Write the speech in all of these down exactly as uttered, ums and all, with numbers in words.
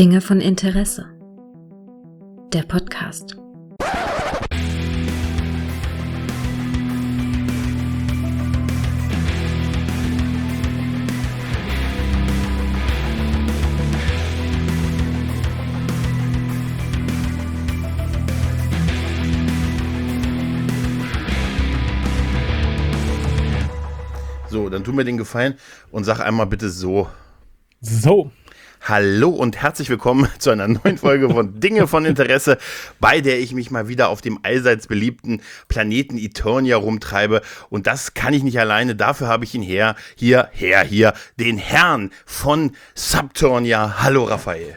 Dinge von Interesse. Der Podcast. So, dann tu mir den Gefallen und sag einmal bitte so. So. Hallo und herzlich willkommen zu einer neuen Folge von Dinge von Interesse, bei der ich mich mal wieder auf dem allseits beliebten Planeten Eternia rumtreibe. Und das kann ich nicht alleine, dafür habe ich ihn her, hier, her, hier, den Herrn von Subternia. Hallo Raphael.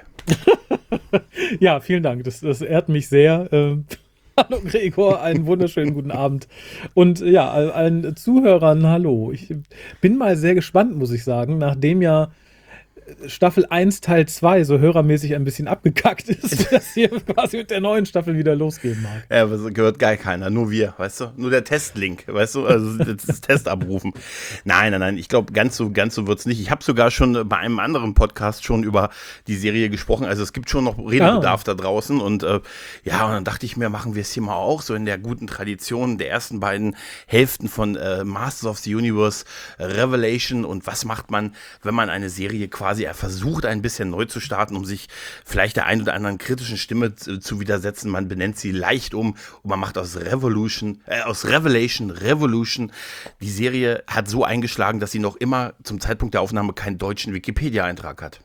Ja, vielen Dank, das, das ehrt mich sehr. Ähm, hallo Gregor, einen wunderschönen guten Abend. Und ja, allen Zuhörern hallo. Ich bin mal sehr gespannt, muss ich sagen, nachdem ja Staffel eins Teil zwei so hörermäßig ein bisschen abgekackt ist, dass hier quasi mit der neuen Staffel wieder losgehen mag. Ja, aber das gehört gar keiner, nur wir, weißt du? Nur der Testlink, weißt du? Also das Test abrufen. Nein, nein, nein, ich glaube, ganz so, ganz so wird's nicht. Ich habe sogar schon bei einem anderen Podcast schon über die Serie gesprochen. Also es gibt schon noch Redebedarf ah. da draußen. Und äh, ja, und dann dachte ich mir, machen wir es hier mal auch so in der guten Tradition der ersten beiden Hälften von äh, Masters of the Universe, äh, Revelation. Und was macht man, wenn man eine Serie quasi er versucht, ein bisschen neu zu starten, um sich vielleicht der ein oder anderen kritischen Stimme zu, zu widersetzen. Man benennt sie leicht um und man macht aus Revolution, äh, aus Revelation Revolution. Die Serie hat so eingeschlagen, dass sie noch immer zum Zeitpunkt der Aufnahme keinen deutschen Wikipedia-Eintrag hat.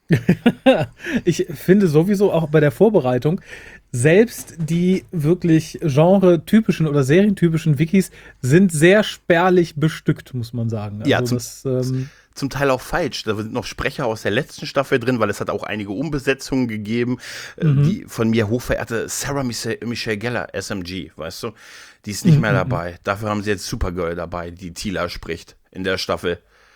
Ich finde sowieso auch bei der Vorbereitung, selbst die wirklich genre-typischen oder serientypischen Wikis sind sehr spärlich bestückt, muss man sagen. Also ja, zum, das, ähm zum Teil auch falsch. Da sind noch Sprecher aus der letzten Staffel drin, weil es hat auch einige Umbesetzungen gegeben. Mhm. Die von mir hochverehrte Sarah Michelle, Michelle Gellar, S M G, weißt du, die ist nicht mhm. mehr dabei. Dafür haben sie jetzt Supergirl dabei, die Tila spricht in der Staffel.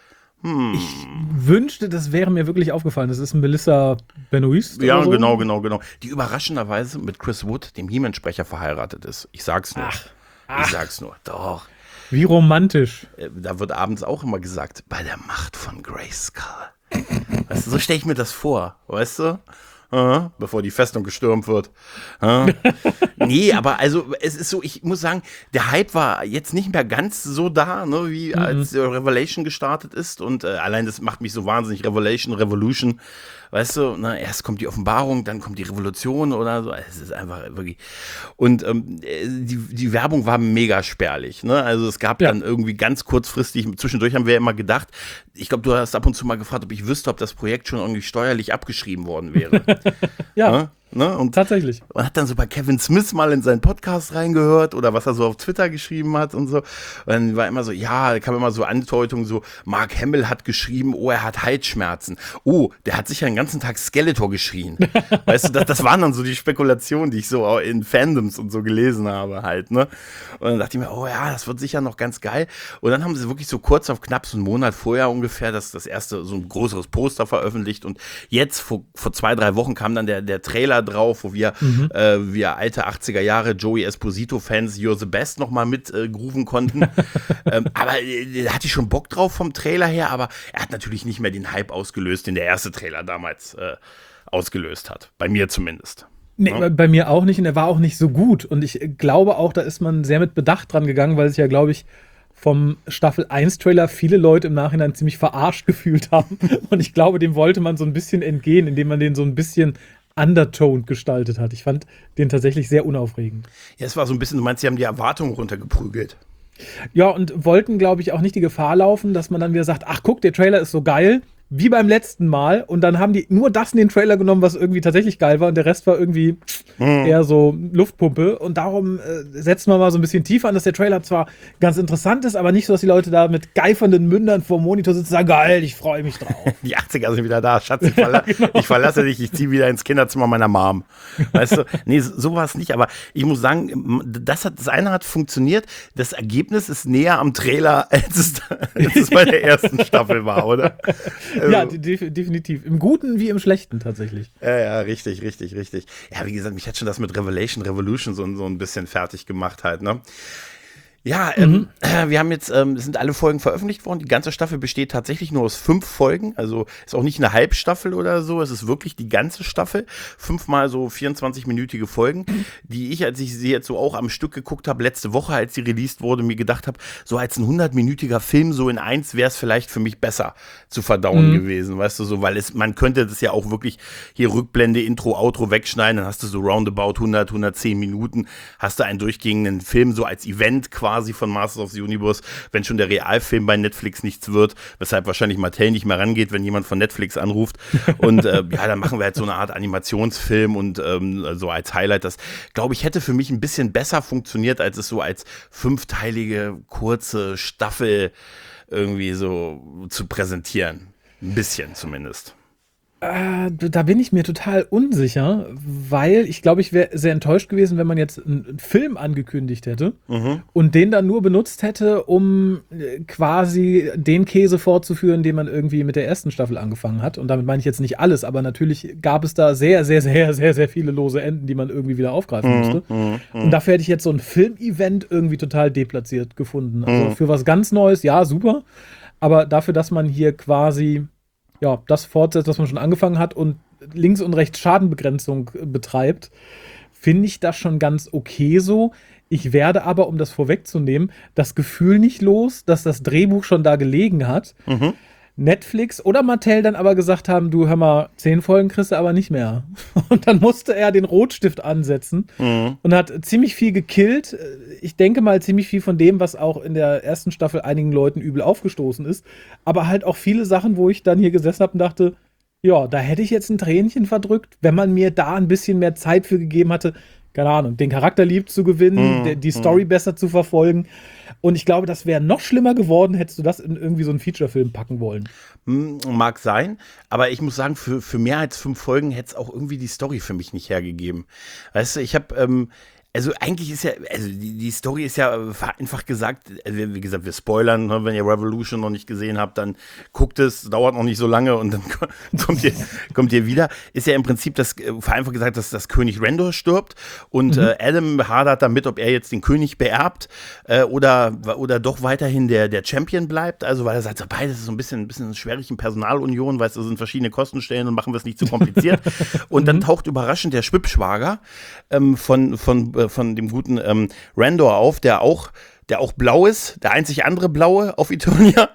Hm. Ich wünschte, das wäre mir wirklich aufgefallen. Das ist Melissa Benoist. Ja, so. genau, genau, genau. Die überraschenderweise mit Chris Wood, dem He-Man-Sprecher, verheiratet ist. Ich sag's nur. Ach. Ich sag's nur. Doch. Wie romantisch. Da wird abends auch immer gesagt, bei der Macht von Grayskull. Weißt du, so stelle ich mir das vor, weißt du? Uh, bevor die Festung gestürmt wird. Uh. Nee, aber also es ist so, ich muss sagen, der Hype war jetzt nicht mehr ganz so da, ne, wie mhm. als Revelation gestartet ist. Und äh, allein das macht mich so wahnsinnig. Revelation, Revolution. Weißt du, na, erst kommt die Offenbarung, dann kommt die Revolution oder so. Es ist einfach wirklich. Und ähm, die, die Werbung war mega spärlich. Ne? Also es gab ja. dann irgendwie ganz kurzfristig, zwischendurch haben wir ja immer gedacht, ich glaube, du hast ab und zu mal gefragt, ob ich wüsste, ob das Projekt schon irgendwie steuerlich abgeschrieben worden wäre. Ja. Ne? Ne? Und tatsächlich. Man hat dann so bei Kevin Smith mal in seinen Podcast reingehört oder was er so auf Twitter geschrieben hat und so. Und dann war immer so, ja, da kam immer so Andeutungen, so Mark Hamill hat geschrieben, oh, er hat Halsschmerzen. Oh, der hat sicher den ganzen Tag Skeletor geschrien. Weißt du, das, das waren dann so die Spekulationen, die ich so in Fandoms und so gelesen habe halt, ne. Und dann dachte ich mir, oh ja, das wird sicher noch ganz geil. Und dann haben sie wirklich so kurz auf knapp so einen Monat vorher ungefähr das, das erste, so ein größeres Poster veröffentlicht. Und jetzt, vor, vor zwei, drei Wochen kam dann der, der Trailer drauf, wo wir, mhm. äh, wir alte achtziger Jahre Joey Esposito-Fans You're the Best nochmal mitgrooven äh, konnten. ähm, aber äh, da hatte ich schon Bock drauf vom Trailer her, aber er hat natürlich nicht mehr den Hype ausgelöst, den der erste Trailer damals äh, ausgelöst hat. Bei mir zumindest. Nee, ja? Bei mir auch nicht und er war auch nicht so gut. Und ich glaube auch, da ist man sehr mit Bedacht dran gegangen, weil sich ja, glaube ich, vom Staffel eins Trailer viele Leute im Nachhinein ziemlich verarscht gefühlt haben. Und ich glaube, dem wollte man so ein bisschen entgehen, indem man den so ein bisschen undertoned gestaltet hat. Ich fand den tatsächlich sehr unaufregend. Ja, es war so ein bisschen, du meinst, sie haben die Erwartungen runtergeprügelt. Ja, und wollten, glaube ich, auch nicht die Gefahr laufen, dass man dann wieder sagt, ach guck, der Trailer ist so geil, wie beim letzten Mal. Und dann haben die nur das in den Trailer genommen, was irgendwie tatsächlich geil war. Und der Rest war irgendwie mhm. eher so Luftpumpe. Und darum äh, setzen wir mal so ein bisschen tiefer an, dass der Trailer zwar ganz interessant ist, aber nicht so, dass die Leute da mit geifernden Mündern vor dem Monitor sitzen und sagen, geil, ich freue mich drauf. Die achtziger sind wieder da. Schatz, ich, verla- ja, genau. ich verlasse dich, ich ziehe wieder ins Kinderzimmer meiner Mom. Weißt du? Nee, so war es nicht. Aber ich muss sagen, das, hat, das eine hat funktioniert. Das Ergebnis ist näher am Trailer, als es, als es bei der ersten Staffel war, oder? Also, ja, de- definitiv. Im Guten wie im Schlechten tatsächlich. Ja, ja, richtig, richtig, richtig. Ja, wie gesagt, mich hat schon das mit Revelation, Revolution so, so ein bisschen fertig gemacht halt, ne? Ja, ähm, mhm. wir haben jetzt, ähm, sind alle Folgen veröffentlicht worden. Die ganze Staffel besteht tatsächlich nur aus fünf Folgen. Also ist auch nicht eine Halbstaffel oder so. Es ist wirklich die ganze Staffel. Fünfmal so vierundzwanzig-minütige Folgen, die ich, als ich sie jetzt so auch am Stück geguckt habe, letzte Woche, als sie released wurde, mir gedacht habe, so als ein hundert-minütiger Film, so in eins wäre es vielleicht für mich besser zu verdauen mhm. gewesen. Weißt du, so, weil es, man könnte das ja auch wirklich hier Rückblende, Intro, Outro wegschneiden. Dann hast du so roundabout hundert, hundertzehn Minuten, hast du einen durchgehenden Film so als Event quasi von Masters of the Universe, wenn schon der Realfilm bei Netflix nichts wird, weshalb wahrscheinlich Mattel nicht mehr rangeht, wenn jemand von Netflix anruft. Und äh, ja, dann machen wir halt so eine Art Animationsfilm und ähm, so als Highlight. Das, glaube ich, hätte für mich ein bisschen besser funktioniert, als es so als fünfteilige, kurze Staffel irgendwie so zu präsentieren. Ein bisschen zumindest. Äh, da bin ich mir total unsicher, weil ich glaube, ich wäre sehr enttäuscht gewesen, wenn man jetzt einen Film angekündigt hätte mhm. und den dann nur benutzt hätte, um quasi den Käse fortzuführen, den man irgendwie mit der ersten Staffel angefangen hat. Und damit meine ich jetzt nicht alles, aber natürlich gab es da sehr, sehr, sehr, sehr, sehr viele lose Enden, die man irgendwie wieder aufgreifen mhm. musste. Mhm. Und dafür hätte ich jetzt so ein Film-Event irgendwie total deplatziert gefunden. Also für was ganz Neues, ja, super. Aber dafür, dass man hier quasi ja, das fortsetzt, was man schon angefangen hat und links und rechts Schadenbegrenzung betreibt, finde ich das schon ganz okay so. Ich werde aber, um das vorwegzunehmen, das Gefühl nicht los, dass das Drehbuch schon da gelegen hat. Mhm. Netflix oder Mattel dann aber gesagt haben, du, hör mal, zehn Folgen kriegst du aber nicht mehr. Und dann musste er den Rotstift ansetzen mhm. und hat ziemlich viel gekillt. Ich denke mal ziemlich viel von dem, was auch in der ersten Staffel einigen Leuten übel aufgestoßen ist. Aber halt auch viele Sachen, wo ich dann hier gesessen habe und dachte, ja, da hätte ich jetzt ein Tränchen verdrückt, wenn man mir da ein bisschen mehr Zeit für gegeben hatte, keine Ahnung, den Charakter lieb zu gewinnen, mm, die Story mm. besser zu verfolgen. Und ich glaube, das wäre noch schlimmer geworden, hättest du das in irgendwie so einen Feature-Film packen wollen. Mag sein, aber ich muss sagen, für, für mehr als fünf Folgen hätte es auch irgendwie die Story für mich nicht hergegeben. Weißt du, ich habe ähm, also eigentlich ist ja, also die, die Story ist ja einfach gesagt, also wie gesagt, wir spoilern, ne, wenn ihr Revolution noch nicht gesehen habt, dann guckt es, dauert noch nicht so lange und dann kommt ihr, kommt ihr wieder. Ist ja im Prinzip das, vereinfacht gesagt, dass das König Randor stirbt und mhm. äh, Adam hadert damit, ob er jetzt den König beerbt äh, oder, oder doch weiterhin der, der Champion bleibt, also weil er sagt, beides ist so ein bisschen, ein bisschen schwierig in Personalunion, weil es sind verschiedene Kostenstellen und machen wir es nicht zu kompliziert. Und dann taucht überraschend der Schwippschwager ähm, von, von von dem guten ähm, Randor auf, der auch, der auch blau ist, der einzig andere Blaue auf Eternia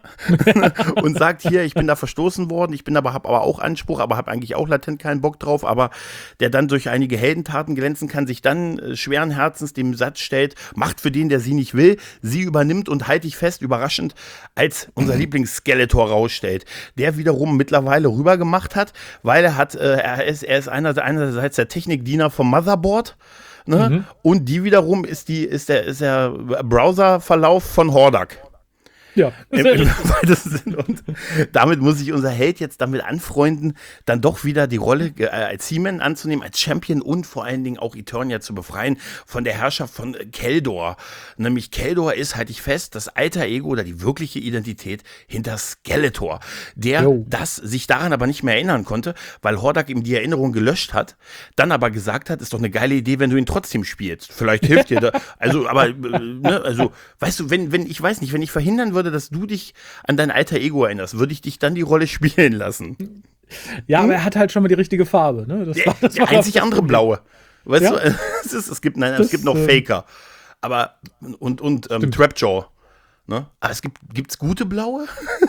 und sagt hier, ich bin da verstoßen worden, ich bin aber, habe aber auch Anspruch, aber habe eigentlich auch latent keinen Bock drauf, aber der dann durch einige Heldentaten glänzen kann, sich dann äh, schweren Herzens dem Satz stellt, macht für den, der sie nicht will, sie übernimmt und halt dich fest, überraschend, als unser Lieblings-Skeletor rausstellt, der wiederum mittlerweile rübergemacht hat, weil er hat, äh, er ist, er ist einer, einerseits der Technikdiener vom Motherboard. Ne? Mhm. Und die wiederum ist, die, ist der, ist der Browserverlauf von Hordak. Ja, Im, im weitesten Sinn. Und damit muss sich unser Held jetzt damit anfreunden, dann doch wieder die Rolle äh, als He-Man anzunehmen, als Champion und vor allen Dingen auch Eternia zu befreien von der Herrschaft von Keldor. Nämlich Keldor ist, halte ich fest, das alter Ego oder die wirkliche Identität hinter Skeletor, der jo. das sich daran aber nicht mehr erinnern konnte, weil Hordak ihm die Erinnerung gelöscht hat, dann aber gesagt hat, ist doch eine geile Idee, wenn du ihn trotzdem spielst. Vielleicht hilft dir da. Also, aber, äh, ne, also, weißt du, wenn, wenn, ich weiß nicht, wenn ich verhindern würde, dass du dich an dein alter Ego erinnerst, würde ich dich dann die Rolle spielen lassen. Ja, hm? aber er hat halt schon mal die richtige Farbe. Ne? Das der war, das der war einzig andere Blaue. Weißt ja? du, es, ist, es gibt, nein, das, es gibt noch äh, Faker. Aber, und, und ähm, Trapjaw. Ne? Aber es gibt gibt's gute Blaue?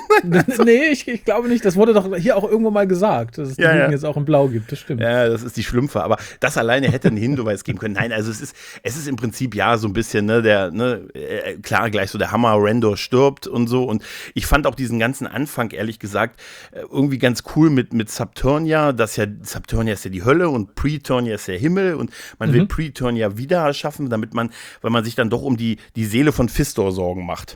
Nee, ich, ich glaube nicht. Das wurde doch hier auch irgendwo mal gesagt, dass es ja, die ja. jetzt auch in Blau gibt. Das stimmt. Ja, das ist die Schlümpfe. Aber das alleine hätte einen Hinweis geben können. Nein, also es ist, es ist im Prinzip ja so ein bisschen, ne, der, ne, äh, klar, gleich so der Hammer, Randor stirbt und so. Und ich fand auch diesen ganzen Anfang, ehrlich gesagt, irgendwie ganz cool mit, mit Subternia. Das ja, Subternia ist ja die Hölle und Preternia ist der Himmel. Und man mhm. will Preternia wieder erschaffen, damit man, weil man sich dann doch um die, die Seele von Fistor Sorgen macht.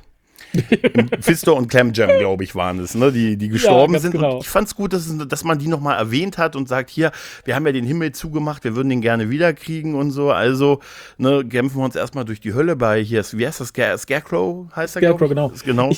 Fistor und Clamjam, glaube ich, waren es, ne? die, die gestorben ja, sind. Genau. Und ich fand es gut, dass, dass man die nochmal erwähnt hat und sagt, hier, wir haben ja den Himmel zugemacht, wir würden den gerne wiederkriegen und so. Also ne, kämpfen wir uns erstmal durch die Hölle bei, hier, wie heißt das, Scare, Scarecrow heißt er, Scarecrow, genau. genau. Ich, ich,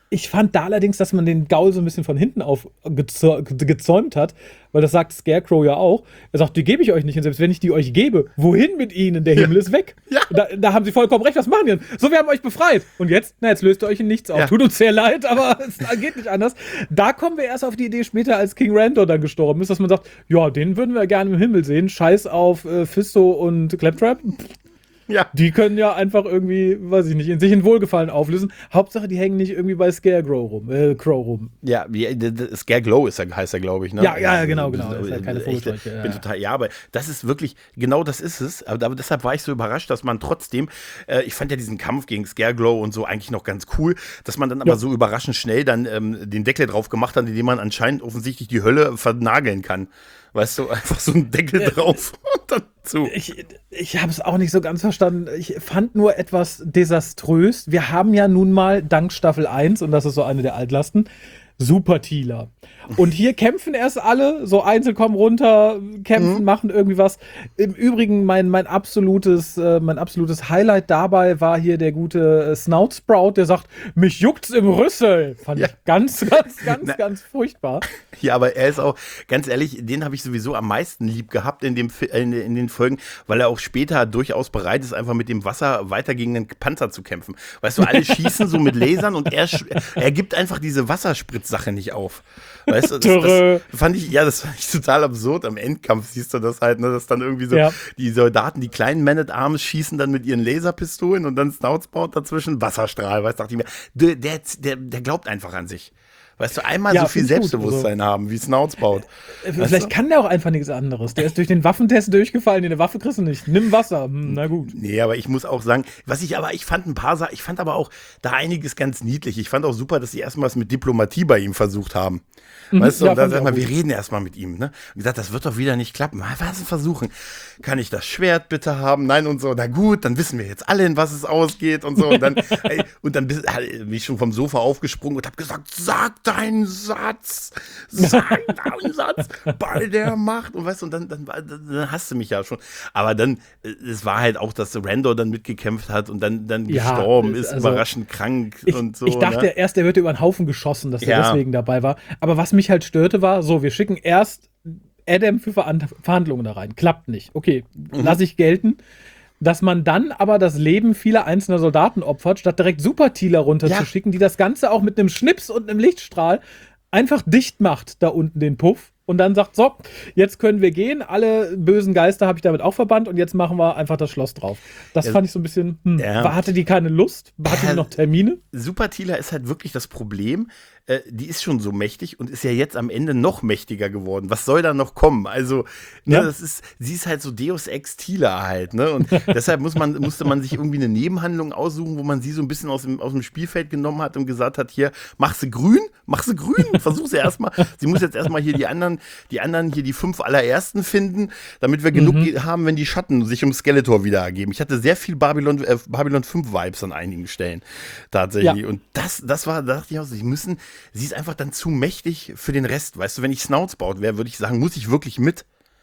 Ich fand da allerdings, dass man den Gaul so ein bisschen von hinten auf gezäu- gezäumt hat, weil das sagt Scarecrow ja auch. Er sagt, die gebe ich euch nicht. Und selbst wenn ich die euch gebe, wohin mit ihnen? Der Himmel Ja. ist weg. Ja. Da, da haben sie vollkommen recht. Was machen die denn? So, wir haben euch befreit. Und jetzt? Na, jetzt löst ihr euch in nichts auf. Ja. Tut uns sehr leid, aber es geht nicht anders. Da kommen wir erst auf die Idee später, als King Randor dann gestorben ist, dass man sagt, ja, den würden wir gerne im Himmel sehen. Scheiß auf äh, Fisto und Claptrap. Ja. Die können ja einfach irgendwie, weiß ich nicht, in sich in Wohlgefallen auflösen. Hauptsache, die hängen nicht irgendwie bei Scarecrow rum, äh, Crow rum. Ja, wie, d- d- Scareglow ist er, heißt er, glaube ich, ne? Ja, ja, genau, Das- genau. das- Das ist halt keine echt, Vogelscheuche, ja, bin ja. total, ja, aber das ist wirklich, genau das ist es. Aber, aber deshalb war ich so überrascht, dass man trotzdem, äh, ich fand ja diesen Kampf gegen Scareglow und so eigentlich noch ganz cool, dass man dann aber Ja. so überraschend schnell dann ähm, den Deckel drauf gemacht hat, indem man anscheinend offensichtlich die Hölle vernageln kann. Weißt du, einfach so einen Deckel Ja. drauf und dann zu. Ich, ich habe es auch nicht so ganz verstanden. Ich fand nur etwas desaströs. Wir haben ja nun mal dank Staffel eins, und das ist so eine der Altlasten, Super-Tealer. Und hier kämpfen erst alle, so einzeln kommen runter, kämpfen, Mhm. machen irgendwie was. Im Übrigen, mein, mein, absolutes, äh, mein absolutes Highlight dabei war hier der gute äh, Snout-Sprout, der sagt, mich juckt's im Rüssel. Fand Ja. ich ganz, ganz, ganz, Na. ganz furchtbar. Ja, aber er ist auch, ganz ehrlich, den habe ich sowieso am meisten lieb gehabt in, dem, Fi- in, in den Folgen, weil er auch später durchaus bereit ist, einfach mit dem Wasser weiter gegen den Panzer zu kämpfen. Weißt du, alle schießen so mit Lasern und er, sch- er gibt einfach diese Wasserspritzsache nicht auf. Weißt du, das, Törö. das fand ich, ja, das fand ich total absurd. Am Endkampf siehst du das halt, ne, dass dann irgendwie so Ja. die Soldaten, die kleinen Man-at-Arms schießen dann mit ihren Laserpistolen und dann Snoutspout dazwischen, Wasserstrahl, weißt du, dachte ich mir, der, der, der, der glaubt einfach an sich. Weißt du, einmal Ja, so viel find ich gut, Selbstbewusstsein haben wie Snoutspout. Äh, Vielleicht kann der auch einfach nichts anderes. Der ist durch den Waffentest durchgefallen. Eine Waffe kriegst du nicht. Nimm Wasser. Hm, na gut. Nee, aber ich muss auch sagen, was ich aber, ich fand ein paar Sachen, ich fand aber auch da einiges ganz niedlich. Ich fand auch super, dass sie erstmals mit Diplomatie bei ihm versucht haben. Weißt du, ja, und dann fand ich sag mal, auch wir gut. reden erstmal mit ihm, ne? Und gesagt, das wird doch wieder nicht klappen. Mal was versuchen. Kann ich das Schwert bitte haben? Nein und so. Na gut, dann wissen wir jetzt alle, in was es ausgeht und so. Und dann, ey, und dann bist- bin ich schon vom Sofa aufgesprungen und hab gesagt, sag deinen Satz. Sag deinen Satz bei der Macht. Und weißt du, und dann, dann, war- dann hast du mich ja schon. Aber dann, äh, es war halt auch, dass Randor dann mitgekämpft hat und dann, dann Ja, gestorben ist, also, überraschend krank Ich, und so. ich dachte ne? erst, der wird über den Haufen geschossen, dass er Ja. deswegen dabei war. Aber was mich halt störte, war, so, wir schicken erst Adam für Veran- Verhandlungen da rein. Klappt nicht. Okay, Mhm. lasse ich gelten. Dass man dann aber das Leben vieler einzelner Soldaten opfert, statt direkt Super-Tealer runterzuschicken, die das Ganze auch mit einem Schnips und einem Lichtstrahl einfach dicht macht, da unten den Puff. Und dann sagt, so, jetzt können wir gehen. Alle bösen Geister habe ich damit auch verbannt und jetzt machen wir einfach das Schloss drauf. Das Ja. fand ich so ein bisschen, hm, Ja. war- hatte die keine Lust? Hatte Ja. die noch Termine? Super-Tila ist halt wirklich das Problem. Äh, die ist schon so mächtig und ist ja jetzt am Ende noch mächtiger geworden. Was soll da noch kommen? Also, ne, Ja. das ist, sie ist halt so Deus Ex Tila halt, ne? Und deshalb muss man, musste man sich irgendwie eine Nebenhandlung aussuchen, wo man sie so ein bisschen aus dem, aus dem Spielfeld genommen hat und gesagt hat, hier, mach sie grün, mach sie grün, versuch sie erstmal. Sie muss jetzt erstmal hier die anderen, die anderen hier die fünf allerersten finden, damit wir genug ge- haben, wenn die Schatten sich um Skeletor wieder ergeben. Ich hatte sehr viel Babylon, äh, Babylon fünf Vibes an einigen Stellen. Tatsächlich. Ja. Und das, das war, da dachte ich auch, so, sie müssen, sie ist einfach dann zu mächtig für den Rest. Weißt du, wenn ich Snoutspout wäre, würde ich sagen, muss ich wirklich mit.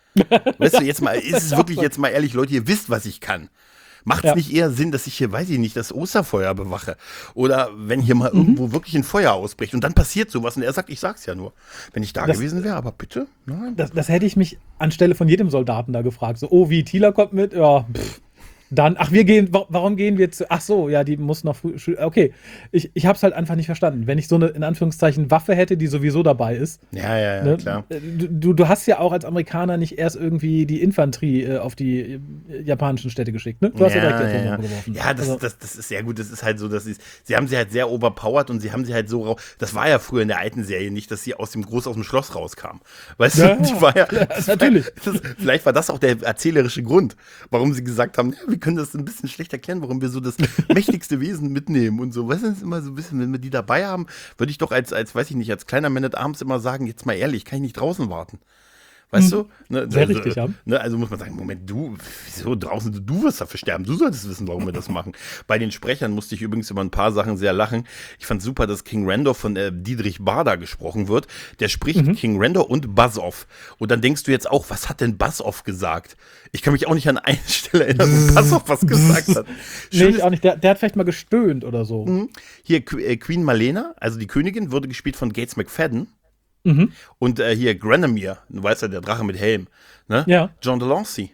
Weißt du, jetzt mal, ist es wirklich jetzt mal ehrlich, Leute, ihr wisst, was ich kann. Macht es Ja. nicht eher Sinn, dass ich hier, weiß ich nicht, das Osterfeuer bewache? Oder wenn hier mal irgendwo wirklich ein Feuer ausbricht und dann passiert sowas und er sagt, ich sag's ja nur. Wenn ich da Das- gewesen wäre, aber bitte? Nein. Das, das hätte ich mich anstelle von jedem Soldaten da gefragt. So, oh, wie, Tila kommt mit? Ja, pff. Dann, ach, wir gehen, wa- warum gehen wir zu, ach so, ja, die muss noch früh, schü- okay. Ich, ich hab's halt einfach nicht verstanden. Wenn ich so eine, in Anführungszeichen, Waffe hätte, die sowieso dabei ist. Ja, ja, ja, Ne? klar. Du, du hast ja auch als Amerikaner nicht erst irgendwie die Infanterie äh, auf die äh, japanischen Städte geschickt, ne? Du hast ja, direkt die ja, Atombombe ja. geworfen. Ja, das, Also, das, das ist sehr gut. Das ist halt so, dass sie, sie haben sie halt sehr overpowered und sie haben sie halt so rau. Das war ja früher in der alten Serie nicht, dass sie aus dem Groß aus dem Schloss rauskam. Weißt Ja, du, die war ja, ja, das natürlich. War, das, vielleicht war das auch der erzählerische Grund, warum sie gesagt haben, ja, wir können das ein bisschen schlecht erklären, warum wir so das mächtigste Wesen mitnehmen und so. Weißt du, das ist immer so ein bisschen, wenn wir die dabei haben, würde ich doch als, als, weiß ich nicht, als kleiner Man at Arms immer sagen, jetzt mal ehrlich, kann ich nicht draußen warten. Weißt Mhm. du? Ne, Sehr also, richtig, ja. Ne, also muss man sagen, Moment, du, wieso draußen, du wirst dafür sterben. Du solltest wissen, warum wir das machen. Bei den Sprechern musste ich übrigens über ein paar Sachen sehr lachen. Ich fand super, dass King Randor von äh, Dietrich Bader gesprochen wird. Der spricht Mhm. King Randor und Buzz-Off. Und dann denkst du jetzt auch, was hat denn Buzz-Off gesagt? Ich kann mich auch nicht an eine Stelle erinnern, wo Buzz-Off was gesagt hat. Nee, Schön ich auch nicht. Der, der hat vielleicht mal gestöhnt oder so. ist, hier Qu- äh, Queen Malena, also die Königin, wurde gespielt von Gates McFadden. Mhm. Und äh, hier Granomir, du weißt ja, der Drache mit Helm. Ne? Ja. John Delancey.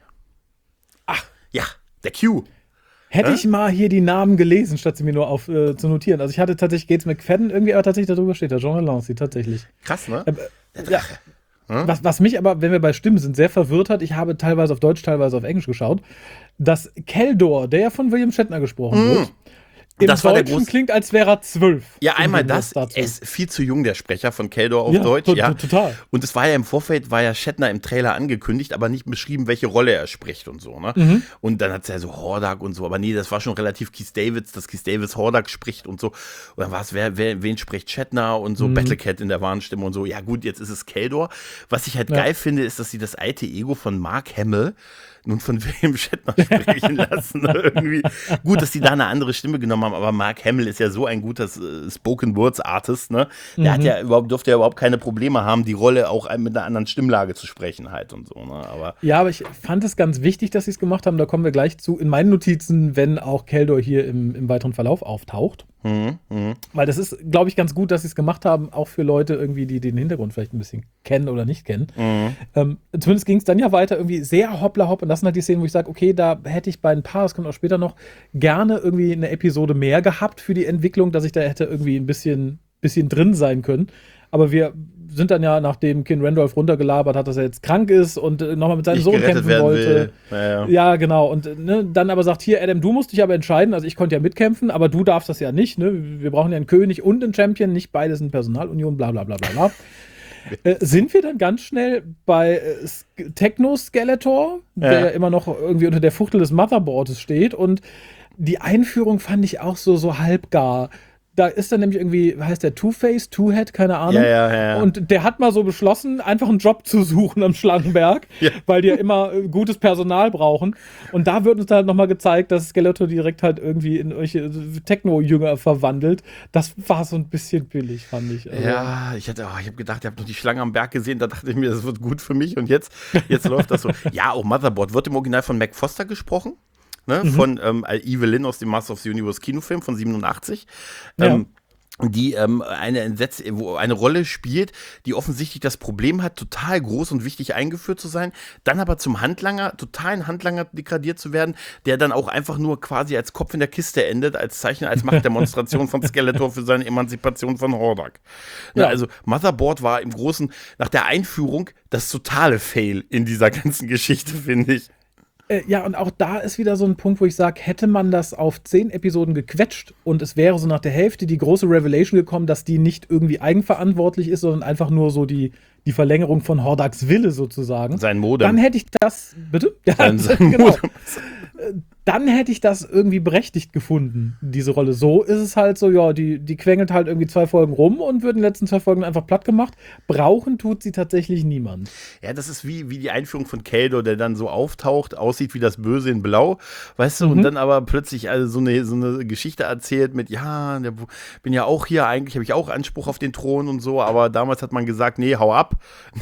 Ach. Ja, der Q. Hätte Hä? ich mal hier die Namen gelesen, statt sie mir nur auf äh, zu notieren. Also ich hatte tatsächlich Gates McFadden irgendwie, aber tatsächlich darüber steht da John Delancey, tatsächlich. Krass, ne? Äh, Der ja. Drache. Hm? Was, was mich aber, wenn wir bei Stimmen sind, sehr verwirrt hat, ich habe teilweise auf Deutsch, teilweise auf Englisch geschaut, dass Keldor, der ja von William Shatner gesprochen Mm. wird, im Das war der Deutschen groß- klingt, als wäre er zwölf. Ja, Im einmal Gegensatz das, dazu. er ist viel zu jung, der Sprecher von Keldor auf Ja, Deutsch. to- ja, to- total. Und es war ja im Vorfeld, war ja Shatner im Trailer angekündigt, aber nicht beschrieben, welche Rolle er spricht und so, ne? Mhm. Und dann hat es ja so Hordak und so, aber nee, das war schon relativ Keith Davids, dass Keith Davids Hordak spricht und so. Und dann war es, wer, wer, wen spricht Shatner und so, Mhm. Battlecat in der Warnstimme und so. Ja gut, jetzt ist es Keldor. Was ich halt Ja. geil finde, ist, dass sie das alte Ego von Mark Hamill nun von William Shatner sprechen lassen. Ne? Irgendwie. Gut, dass die da eine andere Stimme genommen haben, aber Mark Hamill ist ja so ein guter äh, Spoken Words Artist, ne? Der Mhm. hat ja überhaupt, durfte ja überhaupt keine Probleme haben, die Rolle auch mit einer anderen Stimmlage zu sprechen halt und so, ne? Aber Ja, aber ich fand es ganz wichtig, dass sie es gemacht haben. Da kommen wir gleich zu in meinen Notizen, wenn auch Keldor hier im, im weiteren Verlauf auftaucht. hm, hm. Weil das ist, glaube ich, ganz gut, dass sie es gemacht haben, auch für Leute irgendwie, die den Hintergrund vielleicht ein bisschen kennen oder nicht kennen. Mhm. Ähm, zumindest ging es dann ja weiter irgendwie sehr hoppla hopp. Und das sind halt die Szenen, wo ich sage, okay, da hätte ich bei ein paar, das kommt auch später noch, gerne irgendwie eine Episode mehr gehabt für die Entwicklung, dass ich da hätte irgendwie ein bisschen, bisschen drin sein können. Aber wir sind dann ja, nachdem King Randolph runtergelabert hat, dass er jetzt krank ist und äh, nochmal mit seinem Nicht Sohn gerettet kämpfen werden wollte. will. Naja. Ja, genau. Und äh, ne, dann aber sagt, hier, Adam, du musst dich aber entscheiden. Also ich konnte ja mitkämpfen, aber du darfst das ja nicht. Ne? Wir brauchen ja einen König und einen Champion, nicht beides sind Personalunion, bla bla bla bla bla. äh, sind wir dann ganz schnell bei äh, Sk- Techno-Skeletor, der Ja. ja immer noch irgendwie unter der Fuchtel des Motherboards steht. Und die Einführung fand ich auch so, so halbgar. Da ist dann nämlich irgendwie, heißt der Two-Face, Two-Head, keine Ahnung. Ja, ja, ja, ja. Und der hat mal so beschlossen, einfach einen Job zu suchen am Schlangenberg, Ja. weil die ja immer äh, gutes Personal brauchen. Und da wird uns dann halt nochmal gezeigt, dass Skeletor direkt halt irgendwie in irgendwelche Techno-Jünger verwandelt. Das war so ein bisschen billig, fand ich. Also, Ja, ich hatte, oh, ich habe gedacht, ich habe noch die Schlange am Berg gesehen, da dachte ich mir, das wird gut für mich und jetzt, jetzt läuft das so. Ja, auch Motherboard wird im Original von Mac Foster gesprochen, ne? Mhm. Von ähm, Evelyn aus dem Master of the Universe Kinofilm von siebenundachtzig. Ja. Ähm, die ähm, eine, Entsetz wo eine Rolle spielt, die offensichtlich das Problem hat, total groß und wichtig eingeführt zu sein, dann aber zum Handlanger, totalen Handlanger degradiert zu werden, der dann auch einfach nur quasi als Kopf in der Kiste endet, als Zeichen, als Machtdemonstration von Skeletor für seine Emanzipation von Hordak. Ne, Ja. Also Motherboard war im Großen, nach der Einführung, das totale Fail in dieser ganzen Geschichte, finde ich. Äh, ja, und auch da ist wieder so ein Punkt, wo ich sage, hätte man das auf zehn Episoden gequetscht und es wäre so nach der Hälfte die große Revelation gekommen, dass die nicht irgendwie eigenverantwortlich ist, sondern einfach nur so die, die Verlängerung von Hordaks Wille sozusagen. Sein Modem. Dann hätte ich das, bitte? Ja, Sein- sein genau. Modem. Äh, Dann hätte ich das irgendwie berechtigt gefunden, diese Rolle. So ist es halt so, ja, die, die quengelt halt irgendwie zwei Folgen rum und wird in den letzten zwei Folgen einfach platt gemacht. Brauchen tut sie tatsächlich niemand. Ja, das ist wie, wie die Einführung von Keldor, der dann so auftaucht, aussieht wie das Böse in Blau, weißt du, Mhm. und dann aber plötzlich also so, eine, so eine Geschichte erzählt mit, ja, der, bin ja auch hier, eigentlich habe ich auch Anspruch auf den Thron und so, aber damals hat man gesagt, nee, hau ab.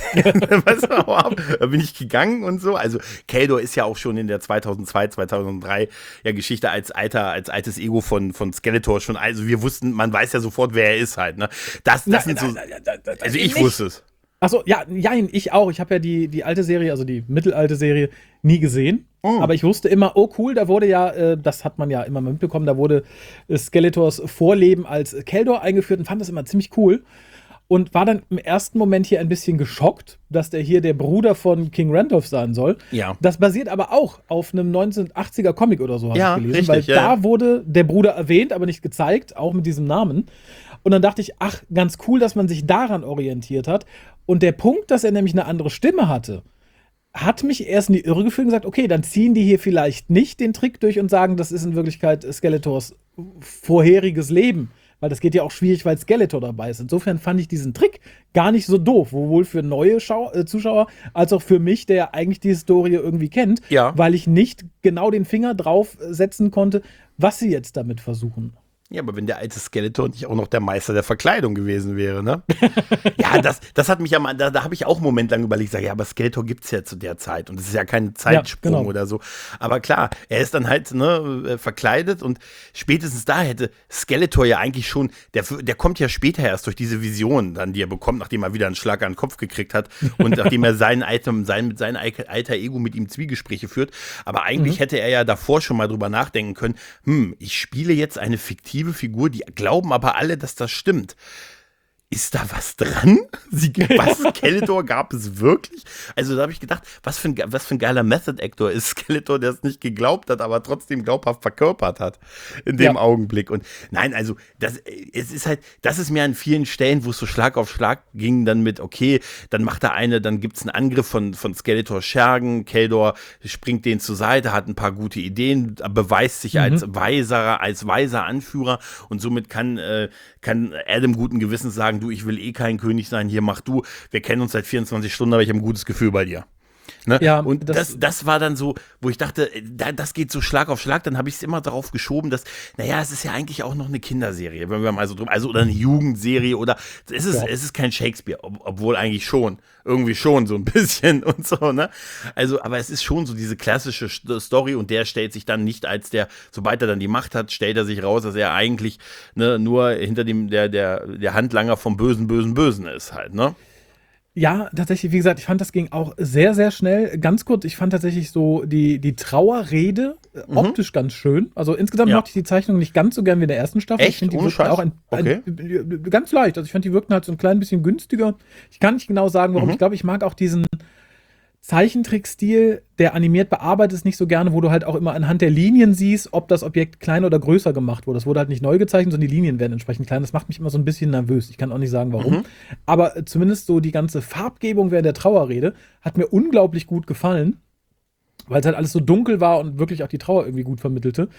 weißt du, hau ab. Da bin ich gegangen und so. Also Keldor ist ja auch schon in der zweitausendzwei, zweitausenddrei ja Geschichte als alter, als altes Ego von, von Skeletor schon, also wir wussten, man weiß ja sofort, wer er ist halt, ne? Das, das sind so, also ich wusste es. Achso, ja, ja, ich auch. Ich habe ja die, die alte Serie, also die mittelalte Serie, nie gesehen. Oh. Aber ich wusste immer, oh cool, da wurde ja, äh, das hat man ja immer mal mitbekommen, da wurde äh, Skeletors Vorleben als Keldor eingeführt und fand das immer ziemlich cool. Und war dann im ersten Moment hier ein bisschen geschockt, dass der hier der Bruder von King Randolph sein soll. Ja. Das basiert aber auch auf einem neunzehnhundertachtziger Comic oder so, habe Ja, ich gelesen. richtig, weil ja, da ja. wurde der Bruder erwähnt, aber nicht gezeigt, auch mit diesem Namen. Und dann dachte ich, ach, ganz cool, dass man sich daran orientiert hat. Und der Punkt, dass er nämlich eine andere Stimme hatte, hat mich erst in die Irre geführt und gesagt, okay, dann ziehen die hier vielleicht nicht den Trick durch und sagen, das ist in Wirklichkeit Skeletors vorheriges Leben, weil das geht ja auch schwierig, weil Skeletor dabei ist. Insofern fand ich diesen Trick gar nicht so doof, sowohl für neue Schau- äh, Zuschauer als auch für mich, der eigentlich die Historie irgendwie kennt, Ja. weil ich nicht genau den Finger drauf setzen konnte, was sie jetzt damit versuchen. Ja, aber wenn der alte Skeletor nicht auch noch der Meister der Verkleidung gewesen wäre, ne? Ja, das, das hat mich ja mal, da, da habe ich auch einen Moment lang überlegt, sag, ja, aber Skeletor gibt's ja zu der Zeit und es ist ja kein Zeitsprung Ja, genau. oder so. Aber klar, er ist dann halt ne, verkleidet und spätestens da hätte Skeletor ja eigentlich schon, der, der kommt ja später erst durch diese Vision dann, die er bekommt, nachdem er wieder einen Schlag an den Kopf gekriegt hat und nachdem er sein Item, sein, mit seinem alter Ego mit ihm Zwiegespräche führt. Aber eigentlich Mhm. hätte er ja davor schon mal drüber nachdenken können, hm, ich spiele jetzt eine fiktive Figur, die glauben aber alle, dass das stimmt. Ist da was dran? Sie, was, Skeletor gab es wirklich? Also da habe ich gedacht, was für, ein, was für ein geiler Method-Actor ist Skeletor, der es nicht geglaubt hat, aber trotzdem glaubhaft verkörpert hat in dem Ja. Augenblick. Und nein, also das, es ist halt, das ist mir an vielen Stellen, wo es so Schlag auf Schlag ging, dann mit, okay, dann macht er eine, dann gibt es einen Angriff von, von Skeletor Schergen, Keldor springt den zur Seite, hat ein paar gute Ideen, beweist sich Mhm. als weiser, als weiser Anführer und somit kann, äh, kann Adam guten Gewissens sagen, du, ich will eh kein König sein, hier mach du, wir kennen uns seit vierundzwanzig Stunden, aber ich habe ein gutes Gefühl bei dir. Ne? Ja, und das- das, das war dann so, wo ich dachte, da, das geht so Schlag auf Schlag, dann habe ich es immer darauf geschoben, dass, naja, es ist ja eigentlich auch noch eine Kinderserie, wenn wir mal so drum, also oder eine Jugendserie oder es ist, Ja. es ist kein Shakespeare, ob, obwohl eigentlich schon, irgendwie schon so ein bisschen und so, ne? Also, aber es ist schon so diese klassische St- Story und der stellt sich dann nicht als der, sobald er dann die Macht hat, stellt er sich raus, dass er eigentlich ne, nur hinter dem, der, der, der Handlanger vom Bösen, Bösen, Bösen ist halt, ne? Ja, tatsächlich, wie gesagt, ich fand, das ging auch sehr, sehr schnell. Ganz kurz, ich fand tatsächlich so die, die Trauerrede äh, Mhm. optisch ganz schön. Also insgesamt Ja. mochte ich die Zeichnung nicht ganz so gern wie in der ersten Staffel. Echt? Ich finde, die Ohne wirkten Scheiß? auch ein, ein, ganz leicht. Also ich fand, die wirkten halt so ein klein bisschen günstiger. Ich kann nicht genau sagen, warum. Mhm. Ich glaube, ich mag auch diesen Zeichentrickstil, der animiert bearbeitet ist, nicht so gerne, wo du halt auch immer anhand der Linien siehst, ob das Objekt kleiner oder größer gemacht wurde. Das wurde halt nicht neu gezeichnet, sondern die Linien werden entsprechend klein. Das macht mich immer so ein bisschen nervös. Ich kann auch nicht sagen, warum. Mhm. Aber äh, zumindest so die ganze Farbgebung während der Trauerrede hat mir unglaublich gut gefallen, weil es halt alles so dunkel war und wirklich auch die Trauer irgendwie gut vermittelte.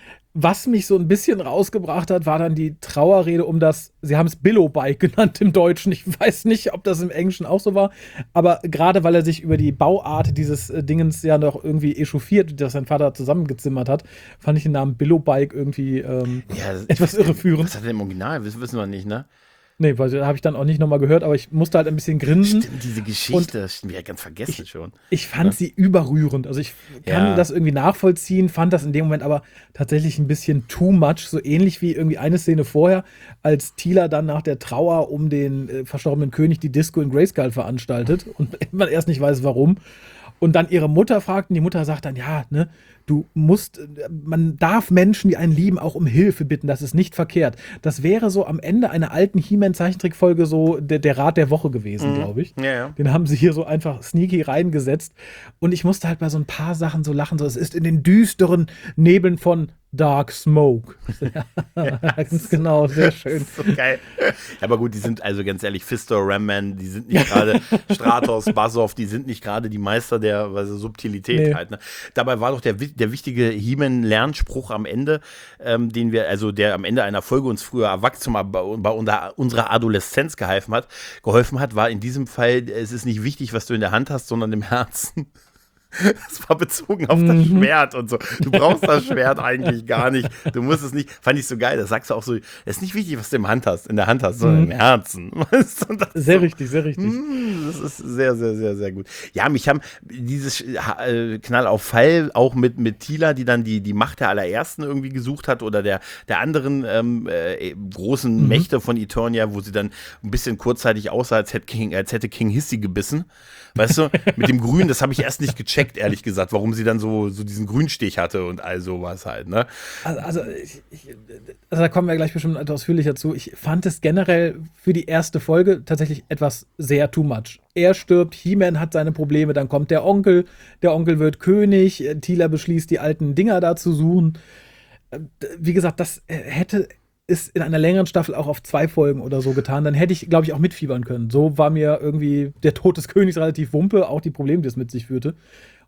Was mich so ein bisschen rausgebracht hat, war dann die Trauerrede um das, sie haben es Billo-Bike genannt im Deutschen. Ich weiß nicht, ob das im Englischen auch so war, aber gerade weil er sich über die Bauart dieses äh, Dingens ja noch irgendwie echauffiert, das sein Vater zusammengezimmert hat, fand ich den Namen Billo-Bike irgendwie ähm, Ja, etwas irreführend. Was hat er im Original? Wissen, wissen wir nicht, ne? Nee, weil da habe ich dann auch nicht nochmal gehört, aber ich musste halt ein bisschen grinsen. Stimmt, diese Geschichte, das stimmt, wir ja ganz vergessen schon. Ich fand Ja. sie überrührend. Also ich kann Ja. das irgendwie nachvollziehen, fand das in dem Moment aber tatsächlich ein bisschen too much. So ähnlich wie irgendwie eine Szene vorher, als Teela dann nach der Trauer um den äh, verstorbenen König die Disco in Grayskull veranstaltet und man erst nicht weiß, warum. Und dann ihre Mutter fragt und die Mutter sagt dann, ja, ne, du musst, äh, man darf Menschen, die einen lieben, auch um Hilfe bitten, das ist nicht verkehrt. Das wäre so am Ende einer alten He-Man-Zeichentrickfolge so der, der Rat der Woche gewesen, Mhm. glaube ich. Ja, ja. Den haben sie hier so einfach sneaky reingesetzt. Und ich musste halt bei so ein paar Sachen so lachen. So, es ist in den düsteren Nebeln von Dark Smoke. Ja, ganz genau, sehr schön. So geil. Ja, aber gut, die sind also ganz ehrlich, Fister, Ramman, die sind nicht gerade Stratos, Basov, die sind nicht gerade die Meister der also Subtilität Nee. halt. Ne? Dabei war doch der, wi- der wichtige He-Man-Lernspruch am Ende, ähm, den wir, also der am Ende einer Folge uns früher Erwachsene bei, bei unserer, unserer Adoleszenz geholfen hat, geholfen hat, war in diesem Fall, es ist nicht wichtig, was du in der Hand hast, sondern im Herzen. Das war bezogen auf das Mhm. Schwert und so. Du brauchst das Schwert eigentlich gar nicht. Du musst es nicht. Fand ich so geil. Das sagst du auch so. Es ist nicht wichtig, was du im Hand hast, in der Hand hast, sondern Mhm. im Herzen. Weißt du, und das Sehr so, richtig, sehr richtig. Mm, Das ist sehr, sehr, sehr, sehr gut. Ja, mich haben dieses äh, Knall auf Fall auch mit, mit Teela, die dann die, die Macht der allerersten irgendwie gesucht hat oder der, der anderen ähm, äh, großen Mhm. Mächte von Eternia, wo sie dann ein bisschen kurzzeitig aussah, als hätte King, als hätte King Hissy gebissen. Weißt du, mit dem Grün, das habe ich erst nicht gecheckt, ehrlich gesagt, warum sie dann so, so diesen Grünstich hatte und all sowas halt, ne? Also, also, ich, ich, also da kommen wir gleich bestimmt etwas ausführlicher zu. Ich fand es generell für die erste Folge tatsächlich etwas sehr too much. Er stirbt, He-Man hat seine Probleme, dann kommt der Onkel, der Onkel wird König, äh, Teela beschließt, die alten Dinger da zu suchen. Äh, Wie gesagt, das äh, hätte es in einer längeren Staffel auch auf zwei Folgen oder so getan, dann hätte ich, glaube ich, auch mitfiebern können. So war mir irgendwie der Tod des Königs relativ wumpe, auch die Probleme, die es mit sich führte.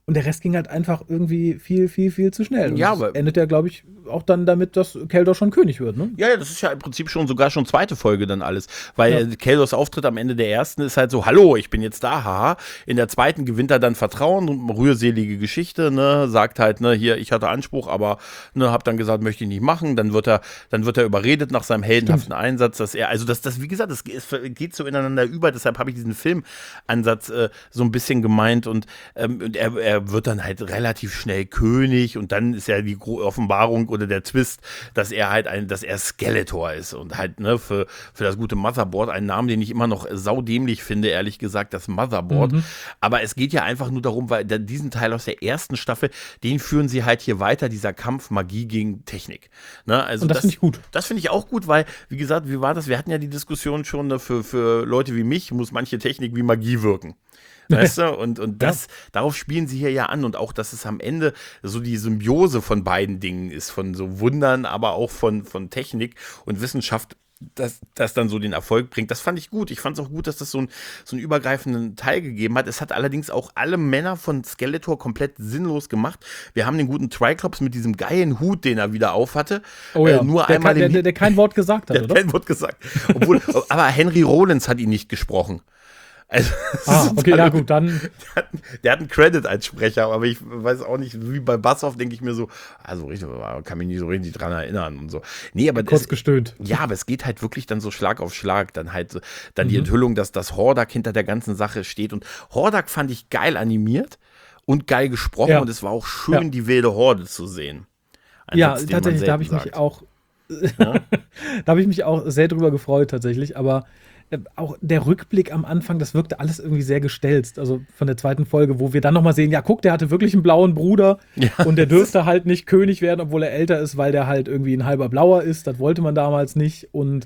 Und der Rest ging halt einfach irgendwie viel, viel, viel zu schnell. Und Ja, das aber- endet ja, glaube ich, auch dann damit, dass Keldor schon König wird, ne? Ja, ja, das ist ja im Prinzip schon sogar schon zweite Folge dann alles. Weil Ja. äh, Keldors Auftritt am Ende der ersten ist halt so, hallo, ich bin jetzt da, haha. In der zweiten gewinnt er dann Vertrauen und rührselige Geschichte, ne, sagt halt, ne, hier, ich hatte Anspruch, aber, ne, hab dann gesagt, möchte ich nicht machen. Dann wird er, dann wird er überredet nach seinem heldenhaften Einsatz, dass er, also das, das, wie gesagt, das geht, geht so ineinander über, deshalb habe ich diesen Filmansatz äh, so ein bisschen gemeint und, ähm, und er, er wird dann halt relativ schnell König und dann ist ja die Gro- Offenbarung oder der Twist, dass er halt ein, dass er Skeletor ist und halt, ne, für, für das gute Motherboard, einen Namen, den ich immer noch saudämlich finde, ehrlich gesagt, das Motherboard. Mhm. Aber es geht ja einfach nur darum, weil der, diesen Teil aus der ersten Staffel, den führen sie halt hier weiter, dieser Kampf Magie gegen Technik. Ne, also Und das finde ich gut. Das finde ich auch gut, weil, wie gesagt, wie war das? Wir hatten ja die Diskussion schon, ne, für, für Leute wie mich muss manche Technik wie Magie wirken. Weißt du? Und, und das, ja. darauf spielen sie hier ja an. Und auch, dass es am Ende so die Symbiose von beiden Dingen ist, von so Wundern, aber auch von, von Technik und Wissenschaft, dass das dann so den Erfolg bringt. Das fand ich gut. Ich fand es auch gut, dass das so, ein, so einen übergreifenden Teil gegeben hat. Es hat allerdings auch alle Männer von Skeletor komplett sinnlos gemacht. Wir haben den guten Triclops mit diesem geilen Hut, den er wieder auf hatte. Oh ja, äh, nur der, einmal kein, der, der, der kein Wort gesagt hat, der oder? Kein Wort gesagt. Obwohl, aber Henry Rollins hat ihn nicht gesprochen. Also, ah, okay, ja gut, dann. Der hat, der hat einen Credit als Sprecher, aber ich weiß auch nicht, wie bei Bassoff denke ich mir so, also richtig, kann mich nicht so richtig dran erinnern und so. Nee, aber kurz es, gestöhnt. Ja, aber es geht halt wirklich dann so Schlag auf Schlag, dann halt so, dann Mhm. die Enthüllung, dass das Hordak hinter der ganzen Sache steht und Hordak fand ich geil animiert und geil gesprochen Ja. und es war auch schön, Ja. die wilde Horde zu sehen. Ein Ja, Satz, den man tatsächlich, da habe ich selten mich sagt. auch, Ja? da habe ich mich auch sehr drüber gefreut tatsächlich, aber äh, auch der Rückblick am Anfang, das wirkte alles irgendwie sehr gestelzt, also von der zweiten Folge, wo wir dann nochmal sehen, ja guck, der hatte wirklich einen blauen Bruder Ja. und der dürfte halt nicht König werden, obwohl er älter ist, weil der halt irgendwie ein halber Blauer ist, das wollte man damals nicht und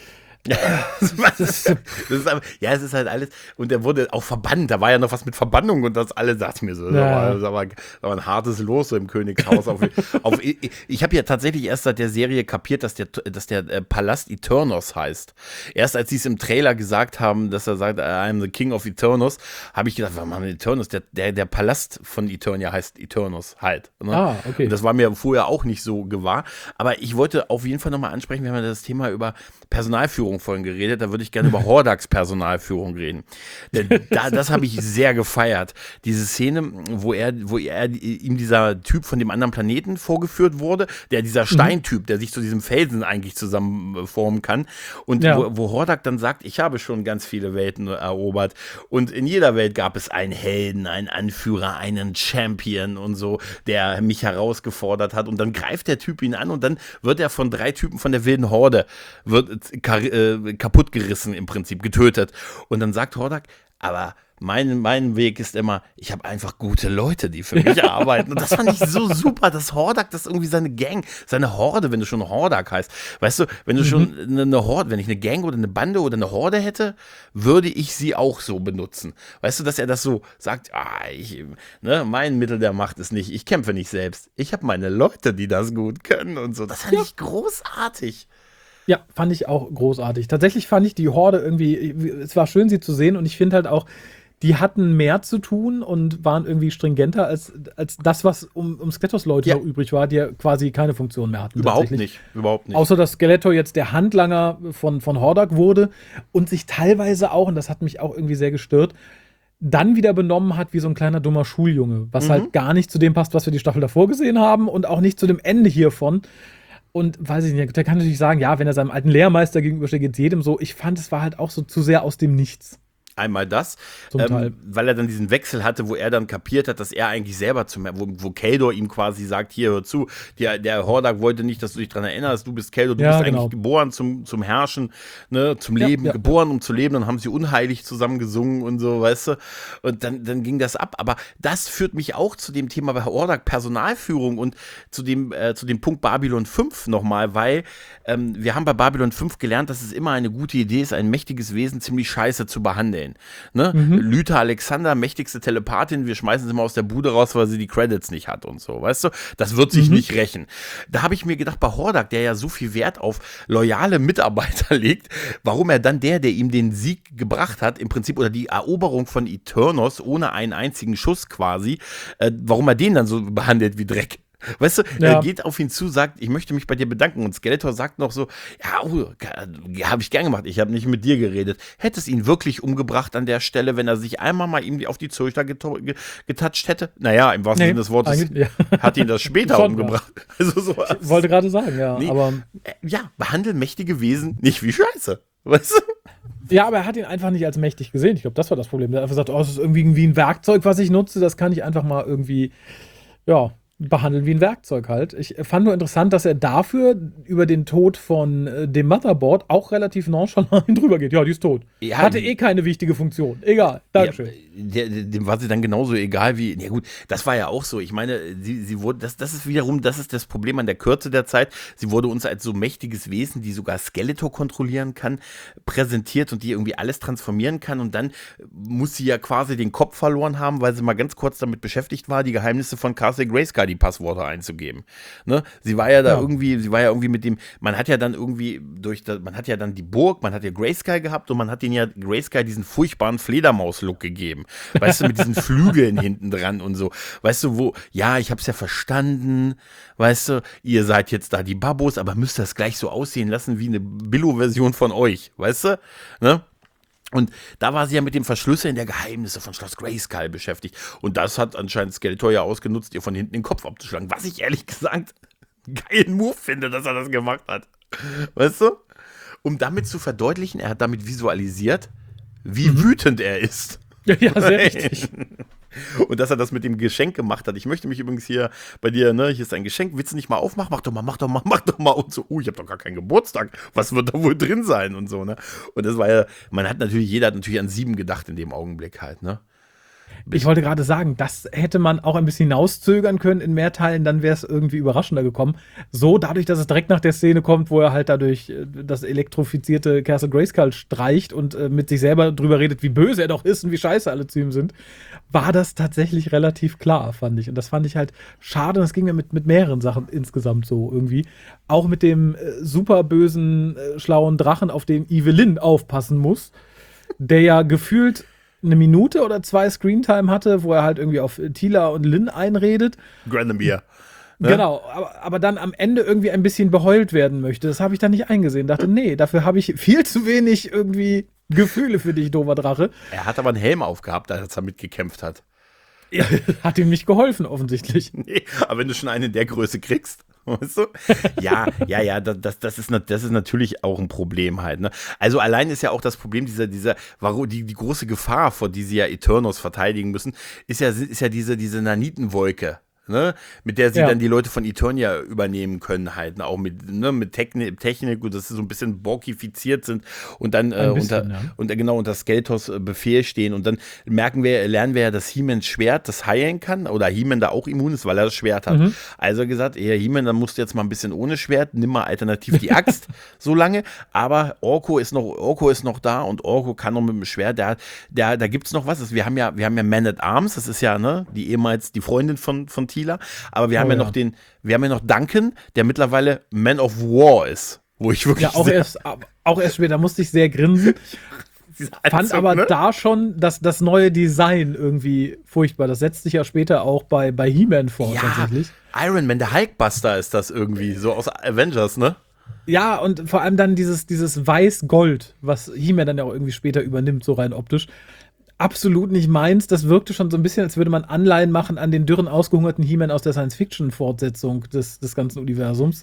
das ist, das ist aber, ja, es ist halt alles. Und der wurde auch verbannt. Da war ja noch was mit Verbannung und das alle dachte mir so. Das, Ja. war, das, war, das war ein hartes Los so im Königshaus. auf, auf, ich ich habe ja tatsächlich erst seit der Serie kapiert, dass der, dass der äh, Palast Eternos heißt. Erst als sie es im Trailer gesagt haben, dass er sagt, I'm the King of Eternos, habe ich gedacht, warum haben wir Eternos? Der, der, der Palast von Eternia heißt Eternos halt. Ne? Ah, okay. Und das war mir vorher auch nicht so gewahr. Aber ich wollte auf jeden Fall nochmal ansprechen, wir haben ja das Thema über Personalführung vorhin geredet, da würde ich gerne über Hordaks Personalführung reden. Denn da, das habe ich sehr gefeiert. Diese Szene, wo er, wo er ihm dieser Typ von dem anderen Planeten vorgeführt wurde, der dieser Steintyp, der sich zu diesem Felsen eigentlich zusammenformen kann. Und Ja. wo, wo Hordak dann sagt, ich habe schon ganz viele Welten erobert. Und in jeder Welt gab es einen Helden, einen Anführer, einen Champion und so, der mich herausgefordert hat. Und dann greift der Typ ihn an und dann wird er von drei Typen von der wilden Horde wird kar- äh, kaputt gerissen im Prinzip, getötet. Und dann sagt Hordak, aber mein, mein Weg ist immer, ich habe einfach gute Leute, die für mich arbeiten. Und das fand ich so super, dass Hordak, das irgendwie seine Gang, seine Horde, wenn du schon Hordak heißt. Weißt du, wenn du schon eine, eine Horde, wenn ich eine Gang oder eine Bande oder eine Horde hätte, würde ich sie auch so benutzen. Weißt du, dass er das so sagt, ah, ich, ne, mein Mittel der Macht ist nicht, ich kämpfe nicht selbst. Ich habe meine Leute, die das gut können und so. Das fand Ja. ich großartig. Ja, fand ich auch großartig. Tatsächlich fand ich die Horde irgendwie, es war schön, sie zu sehen und ich finde halt auch, die hatten mehr zu tun und waren irgendwie stringenter als, als das, was um, um Skeletors Leute Ja. noch übrig war, die ja quasi keine Funktion mehr hatten. Überhaupt tatsächlich. nicht, überhaupt nicht. Außer dass Skeletor jetzt der Handlanger von, von Hordak wurde und sich teilweise auch, und das hat mich auch irgendwie sehr gestört, dann wieder benommen hat wie so ein kleiner dummer Schuljunge, was Mhm. halt gar nicht zu dem passt, was wir die Staffel davor gesehen haben und auch nicht zu dem Ende hiervon. Und weiß ich nicht, der kann natürlich sagen, ja, wenn er seinem alten Lehrmeister gegenübersteht, geht es jedem so. Ich fand, es war halt auch so zu sehr aus dem Nichts. Einmal das, Zum Teil. ähm, weil er dann diesen Wechsel hatte, wo er dann kapiert hat, dass er eigentlich selber zum, wo, wo Keldor ihm quasi sagt, hier, hör zu, der, der Hordak wollte nicht, dass du dich daran erinnerst, du bist Keldor, du Ja, bist genau. eigentlich geboren zum, zum Herrschen, ne, zum Ja, Leben, ja. geboren, um zu leben, dann haben sie unheilig zusammen gesungen und so, weißt du, und dann, dann ging das ab, aber das führt mich auch zu dem Thema bei Hordak Personalführung und zu dem, äh, zu dem Punkt Babylon fünf nochmal, weil ähm, wir haben bei Babylon fünf gelernt, dass es immer eine gute Idee ist, ein mächtiges Wesen ziemlich scheiße zu behandeln. sein. Ne? Mhm. Lyta Alexander, mächtigste Telepathin, wir schmeißen sie mal aus der Bude raus, weil sie die Credits nicht hat und so, weißt du? Das wird sich Mhm. nicht rächen. Da habe ich mir gedacht, bei Hordak, der ja so viel Wert auf loyale Mitarbeiter legt, warum er dann der, der ihm den Sieg gebracht hat, im Prinzip, oder die Eroberung von Eternos ohne einen einzigen Schuss quasi, äh, warum er den dann so behandelt wie Dreck. Weißt du, Ja. er geht auf ihn zu, sagt, ich möchte mich bei dir bedanken, und Skeletor sagt noch so, ja, oh, habe ich gern gemacht, ich habe nicht mit dir geredet. Hätte es ihn wirklich umgebracht an der Stelle, wenn er sich einmal mal ihm auf die Zöchter geto- ge- getatscht hätte? Naja, im wahrsten Nee, Sinne des Wortes eigentlich- ja. hat ihn das später Schon, umgebracht. Also so, Ich wollte gerade sagen, ja. Nee. Aber, äh, ja, behandeln mächtige Wesen nicht wie Scheiße. Weißt du? ja, aber er hat ihn einfach nicht als mächtig gesehen. Ich glaube, das war das Problem. Er hat einfach gesagt, oh, es ist irgendwie wie ein Werkzeug, was ich nutze. Das kann ich einfach mal irgendwie, ja, behandeln wie ein Werkzeug halt. Ich fand nur interessant, dass er dafür über den Tod von äh, dem Motherboard auch relativ nonchalant drüber geht. Ja, die ist tot. Ja, Hatte die- eh keine wichtige Funktion. Egal. Dankeschön. Ja, der, der, dem war sie dann genauso egal wie, ja gut, das war ja auch so. Ich meine, sie, sie wurde, das, das ist wiederum, das ist das Problem an der Kürze der Zeit. Sie wurde uns als so mächtiges Wesen, die sogar Skeletor kontrollieren kann, präsentiert und die irgendwie alles transformieren kann, und dann muss sie ja quasi den Kopf verloren haben, weil sie mal ganz kurz damit beschäftigt war, die Geheimnisse von Castle Grayskull, die Passworte einzugeben. Ne? Sie war ja da Ja. irgendwie, sie war ja irgendwie mit dem, man hat ja dann irgendwie durch, das, man hat ja dann die Burg, man hat ja Grayskull gehabt, und man hat den ja Grayskull diesen furchtbaren Fledermaus-Look gegeben. Weißt du, mit diesen Flügeln hinten dran und so. Weißt du, wo, ja, ich hab's ja verstanden, weißt du, ihr seid jetzt da die Babos, aber müsst das gleich so aussehen lassen wie eine Billo-Version von euch, weißt du? Ne? Und da war sie ja mit dem Verschlüsseln der Geheimnisse von Schloss Grayskull beschäftigt. Und das hat anscheinend Skeletor ja ausgenutzt, ihr von hinten den Kopf abzuschlagen. Was ich ehrlich gesagt einen geilen Move finde, dass er das gemacht hat. Weißt du? Um damit zu verdeutlichen, er hat damit visualisiert, wie Mhm. wütend er ist. Ja, ja, sehr richtig. Und dass er das mit dem Geschenk gemacht hat. Ich möchte mich übrigens hier bei dir, ne, hier ist ein Geschenk, willst du nicht mal aufmachen? Mach doch mal, mach doch mal, mach doch mal. Und so, oh, ich habe doch gar keinen Geburtstag. Was wird da wohl drin sein? Und so, ne? Und das war ja, man hat natürlich, jeder hat natürlich an sieben gedacht in dem Augenblick halt, ne? Ich wollte gerade sagen, das hätte man auch ein bisschen hinauszögern können in mehr Teilen, dann wäre es irgendwie überraschender gekommen. So, dadurch, dass es direkt nach der Szene kommt, wo er halt dadurch äh, das elektrifizierte Castle Grayskull streicht und äh, mit sich selber drüber redet, wie böse er doch ist und wie scheiße alle zu ihm sind, war das tatsächlich relativ klar, fand ich. Und das fand ich halt schade. Und das ging mir mit, mit mehreren Sachen insgesamt so irgendwie. Auch mit dem äh, super bösen, äh, schlauen Drachen, auf den Evelyn aufpassen muss, der ja gefühlt eine Minute oder zwei Screentime hatte, wo er halt irgendwie auf Tila und Lynn einredet. Granomir. Ne? Genau, aber, aber dann am Ende irgendwie ein bisschen beheult werden möchte. Das habe ich dann nicht eingesehen. Dachte, nee, dafür habe ich viel zu wenig irgendwie Gefühle für dich, doofer Drache. Er hat aber einen Helm aufgehabt, als er mitgekämpft hat. Ja, hat ihm nicht geholfen, offensichtlich. Nee, aber wenn du schon einen in der Größe kriegst, weißt du? Ja, ja, ja, das, das, das, ist, das ist natürlich auch ein Problem halt. Ne? Also allein ist ja auch das Problem, dieser, dieser, warum die, die große Gefahr, vor die sie ja Eternos verteidigen müssen, ist ja, ist ja diese, diese Nanitenwolke. Ne, mit der sie Ja. dann die Leute von Eternia übernehmen können halt, ne, auch mit, ne, mit Technik, Technik, und dass sie so ein bisschen borkifiziert sind und dann äh, Ein bisschen, unter, ja. und äh, genau unter Skeletors äh, Befehl stehen, und dann merken wir, lernen wir ja, dass He-Mans Schwert das heilen kann, oder He-Man da auch immun ist, weil er das Schwert hat. Mhm. Also gesagt, ja, He-Man, dann musst du jetzt mal ein bisschen ohne Schwert, nimm mal alternativ die Axt so lange, aber Orko ist noch, Orko ist noch da, und Orko kann noch mit dem Schwert, der, der, da gibt's noch was, wir haben ja, wir haben ja Man at Arms, das ist ja, ne, die ehemals die Freundin von, von Tila, aber wir haben Oh, ja ja. noch den, wir haben ja noch Duncan, der mittlerweile Man of War ist, wo ich wirklich Ja, auch sehr- erst, auch erst später musste ich sehr grinsen. diese Fand Anzug, aber ne? da schon das, das neue Design irgendwie furchtbar. Das setzt sich ja später auch bei, bei He-Man fort, Ja, tatsächlich. Iron Man, der Hulkbuster ist das irgendwie, so aus Avengers, ne? Ja, und vor allem dann dieses, dieses Weiß-Gold, was He-Man dann ja auch irgendwie später übernimmt, so rein optisch. Absolut nicht meins. Das wirkte schon so ein bisschen, als würde man Anleihen machen an den dürren, ausgehungerten He-Man aus der Science-Fiction-Fortsetzung des, des ganzen Universums.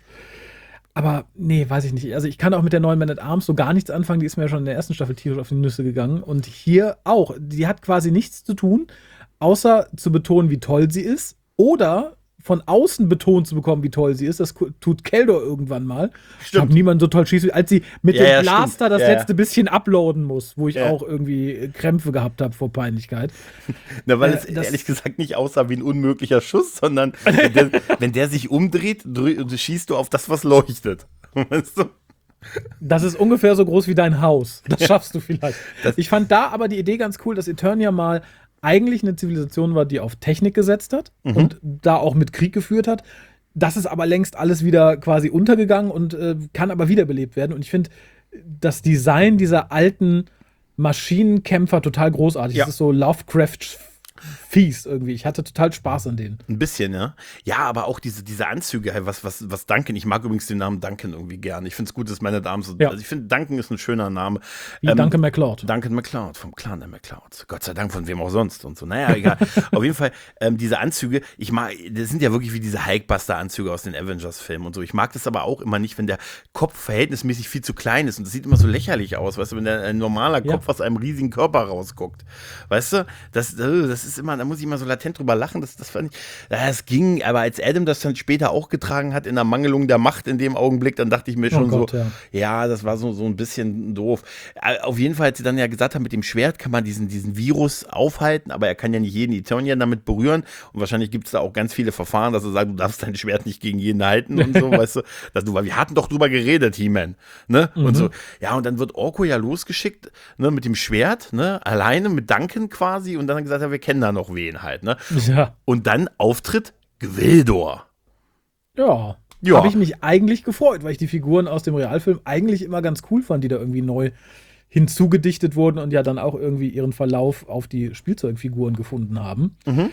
Aber nee, weiß ich nicht. Also ich kann auch mit der neuen Man at Arms so gar nichts anfangen. Die ist mir ja schon in der ersten Staffel tierisch auf die Nüsse gegangen. Und hier auch. Die hat quasi nichts zu tun, außer zu betonen, wie toll sie ist. Oder von außen betont zu bekommen, wie toll sie ist. Das ku- tut Keldor irgendwann mal. Ich Stimmt. habe niemanden so toll schießen, als sie mit Ja, dem ja, Blaster stimmt. das Ja, ja. letzte bisschen uploaden muss, wo ich Ja. auch irgendwie Krämpfe gehabt habe vor Peinlichkeit. Na, weil Äh, es das- ehrlich gesagt nicht aussah wie ein unmöglicher Schuss, sondern wenn der, wenn der sich umdreht, drü- schießt du auf das, was leuchtet. Weißt du? Das ist ungefähr so groß wie dein Haus. Das Ja. schaffst du vielleicht. Das- Ich fand da aber die Idee ganz cool, dass Eternia mal eigentlich eine Zivilisation war, die auf Technik gesetzt hat Mhm. und da auch mit Krieg geführt hat. Das ist aber längst alles wieder quasi untergegangen und äh, kann aber wiederbelebt werden. Und ich finde das Design dieser alten Maschinenkämpfer total großartig. Ja. Das ist so Lovecraft fies irgendwie. Ich hatte total Spaß an denen. Ein bisschen, ja. Ja, aber auch diese, diese Anzüge, halt, was, was, was Duncan, ich mag übrigens den Namen Duncan irgendwie gern. Ich finde es gut, dass meine Damen so, Ja. also ich finde Duncan ist ein schöner Name. Wie Ähm, Duncan MacLeod. Duncan MacLeod, vom Clan der MacLeods. Gott sei Dank, von wem auch sonst und so. Naja, egal. Auf jeden Fall, ähm, diese Anzüge, ich mag, das sind ja wirklich wie diese Hulkbuster-Anzüge aus den Avengers-Filmen und so. Ich mag das aber auch immer nicht, wenn der Kopf verhältnismäßig viel zu klein ist und das sieht immer so lächerlich aus, weißt du, wenn der, ein normaler Ja. Kopf aus einem riesigen Körper rausguckt. Weißt du, das, äh, das ist immer, da muss ich immer so latent drüber lachen, das, das fand ich, das ging, aber als Adam das dann später auch getragen hat, in der Mangelung der Macht in dem Augenblick, dann dachte ich mir schon Oh Gott, so, ja. ja, das war so, so ein bisschen doof. Äh, Auf jeden Fall, als sie dann ja gesagt haben, mit dem Schwert kann man diesen, diesen Virus aufhalten, aber er kann ja nicht jeden Eternian damit berühren und wahrscheinlich gibt es da auch ganz viele Verfahren, dass er sagt, du darfst dein Schwert nicht gegen jeden halten und so, weißt du, dass du, weil wir hatten doch drüber geredet, He-Man, ne, und so, ja, und dann wird Orko ja losgeschickt, ne, mit dem Schwert, ne, alleine mit Duncan quasi und dann hat er gesagt, ja, wir kennen da noch wen halt, ne, Ja. und dann Auftritt Gwildor. Ja. Ja. Habe ich mich eigentlich gefreut, weil ich die Figuren aus dem Realfilm eigentlich immer ganz cool fand, die da irgendwie neu hinzugedichtet wurden und ja dann auch irgendwie ihren Verlauf auf die Spielzeugfiguren gefunden haben. Mhm.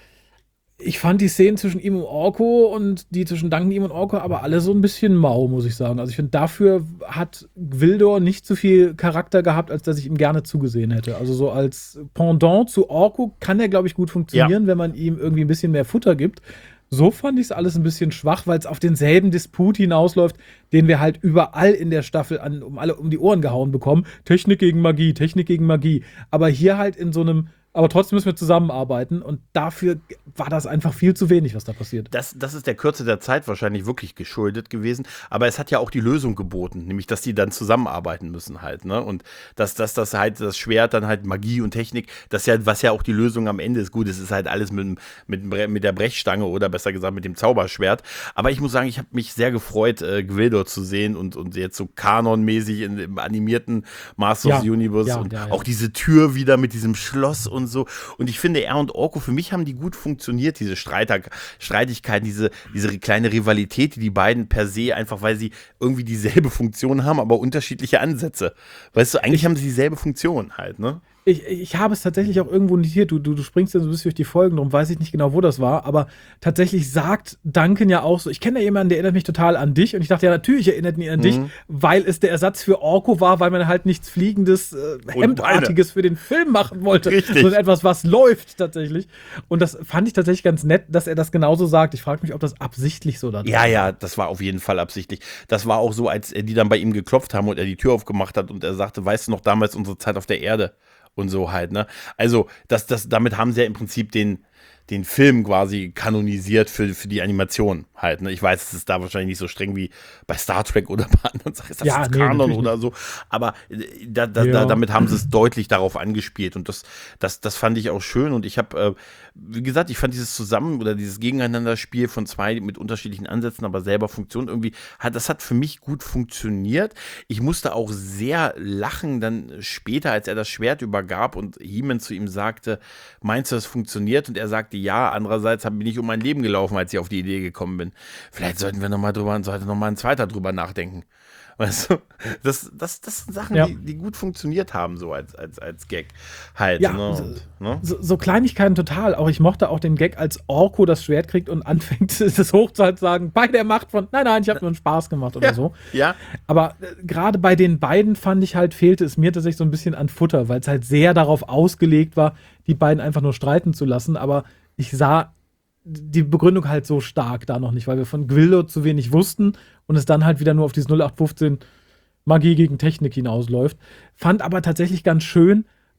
Ich fand die Szenen zwischen ihm und Orko und die zwischen Duncan, ihm und Orko aber alle so ein bisschen mau, muss ich sagen. Also ich finde, dafür hat Gwildor nicht so viel Charakter gehabt, als dass ich ihm gerne zugesehen hätte. Also so als Pendant zu Orko kann er, glaube ich, gut funktionieren, wenn man ihm irgendwie ein bisschen mehr Futter gibt. So fand ich es alles ein bisschen schwach, weil es auf denselben Disput hinausläuft, den wir halt überall in der Staffel an, um alle um die Ohren gehauen bekommen. Technik gegen Magie, Technik gegen Magie. Aber hier halt in so einem, aber trotzdem müssen wir zusammenarbeiten und dafür war das einfach viel zu wenig, was da passiert. Das, das ist der Kürze der Zeit wahrscheinlich wirklich geschuldet gewesen, aber es hat ja auch die Lösung geboten, nämlich, dass die dann zusammenarbeiten müssen halt, ne, und dass, dass das halt, das Schwert dann halt Magie und Technik, das ja, was ja auch die Lösung am Ende ist, gut, es ist halt alles mit, mit, mit der Brechstange oder besser gesagt mit dem Zauberschwert, aber ich muss sagen, ich habe mich sehr gefreut, äh, Gwildor zu sehen und, und jetzt so kanonmäßig in, im animierten Masters of the Ja, Universe ja, und ja, ja. auch diese Tür wieder mit diesem Schloss und so, und ich finde, er und Orko, für mich haben die gut funktioniert, diese Streiter, Streitigkeiten, diese, diese kleine Rivalität, die die beiden per se, einfach weil sie irgendwie dieselbe Funktion haben, aber unterschiedliche Ansätze. Weißt du, eigentlich haben sie dieselbe Funktion halt, ne? Ich, ich habe es tatsächlich auch irgendwo notiert. Du, du, du springst ja so ein bisschen durch die Folgen, darum weiß ich nicht genau, wo das war. Aber tatsächlich sagt Duncan ja auch so, ich kenne da jemanden, der erinnert mich total an dich. Und ich dachte, ja, natürlich erinnert ihn an dich, weil es der Ersatz für Orko war, weil man halt nichts Fliegendes, äh, Hemdartiges für den Film machen wollte. Richtig. Sondern etwas, was läuft tatsächlich. Und das fand ich tatsächlich ganz nett, dass er das genauso sagt. Ich frage mich, ob das absichtlich so da Ja, ja, das war auf jeden Fall absichtlich. Das war auch so, als die dann bei ihm geklopft haben und er die Tür aufgemacht hat und er sagte, weißt du noch, damals unsere Zeit auf der Erde und so halt, ne? Also, das, das, damit haben sie ja im Prinzip den, den Film quasi kanonisiert für, für die Animation halt, ne? Ich weiß, es ist da wahrscheinlich nicht so streng wie bei Star Trek oder bei anderen Sachen, ist das Ja, jetzt nee, Kanon natürlich oder so, aber äh, da, da, Ja. da, damit haben sie es deutlich darauf angespielt und das, das, das fand ich auch schön und ich habe, äh, wie gesagt, ich fand dieses Zusammen- oder dieses Gegeneinanderspiel von zwei mit unterschiedlichen Ansätzen, aber selber Funktion irgendwie, hat, das hat für mich gut funktioniert. Ich musste auch sehr lachen dann später, als er das Schwert übergab und He-Man zu ihm sagte, meinst du, das funktioniert? Und er sagte, ja, andererseits bin ich um mein Leben gelaufen, als ich auf die Idee gekommen bin. Vielleicht sollten wir nochmal drüber, sollte nochmal ein zweiter drüber nachdenken. Weißt du, das, das, das sind Sachen, Ja. die, die gut funktioniert haben, so als, als, als Gag halt. Ja, ne? so- Und, ne? So, so Kleinigkeiten total. Auch ich mochte auch den Gag, als Orko das Schwert kriegt und anfängt, das hochzuhalten, zu sagen, bei der Macht von, nein, nein, ich habe nur einen Spaß gemacht oder Ja, so. ja, Aber äh, gerade bei den beiden fand ich halt, fehlte es mir tatsächlich so ein bisschen an Futter, weil es halt sehr darauf ausgelegt war, die beiden einfach nur streiten zu lassen. Aber ich sah die Begründung halt so stark da noch nicht, weil wir von Gwildor zu wenig wussten und es dann halt wieder nur auf dieses null acht fünfzehn Magie gegen Technik hinausläuft. Fand aber tatsächlich ganz schön,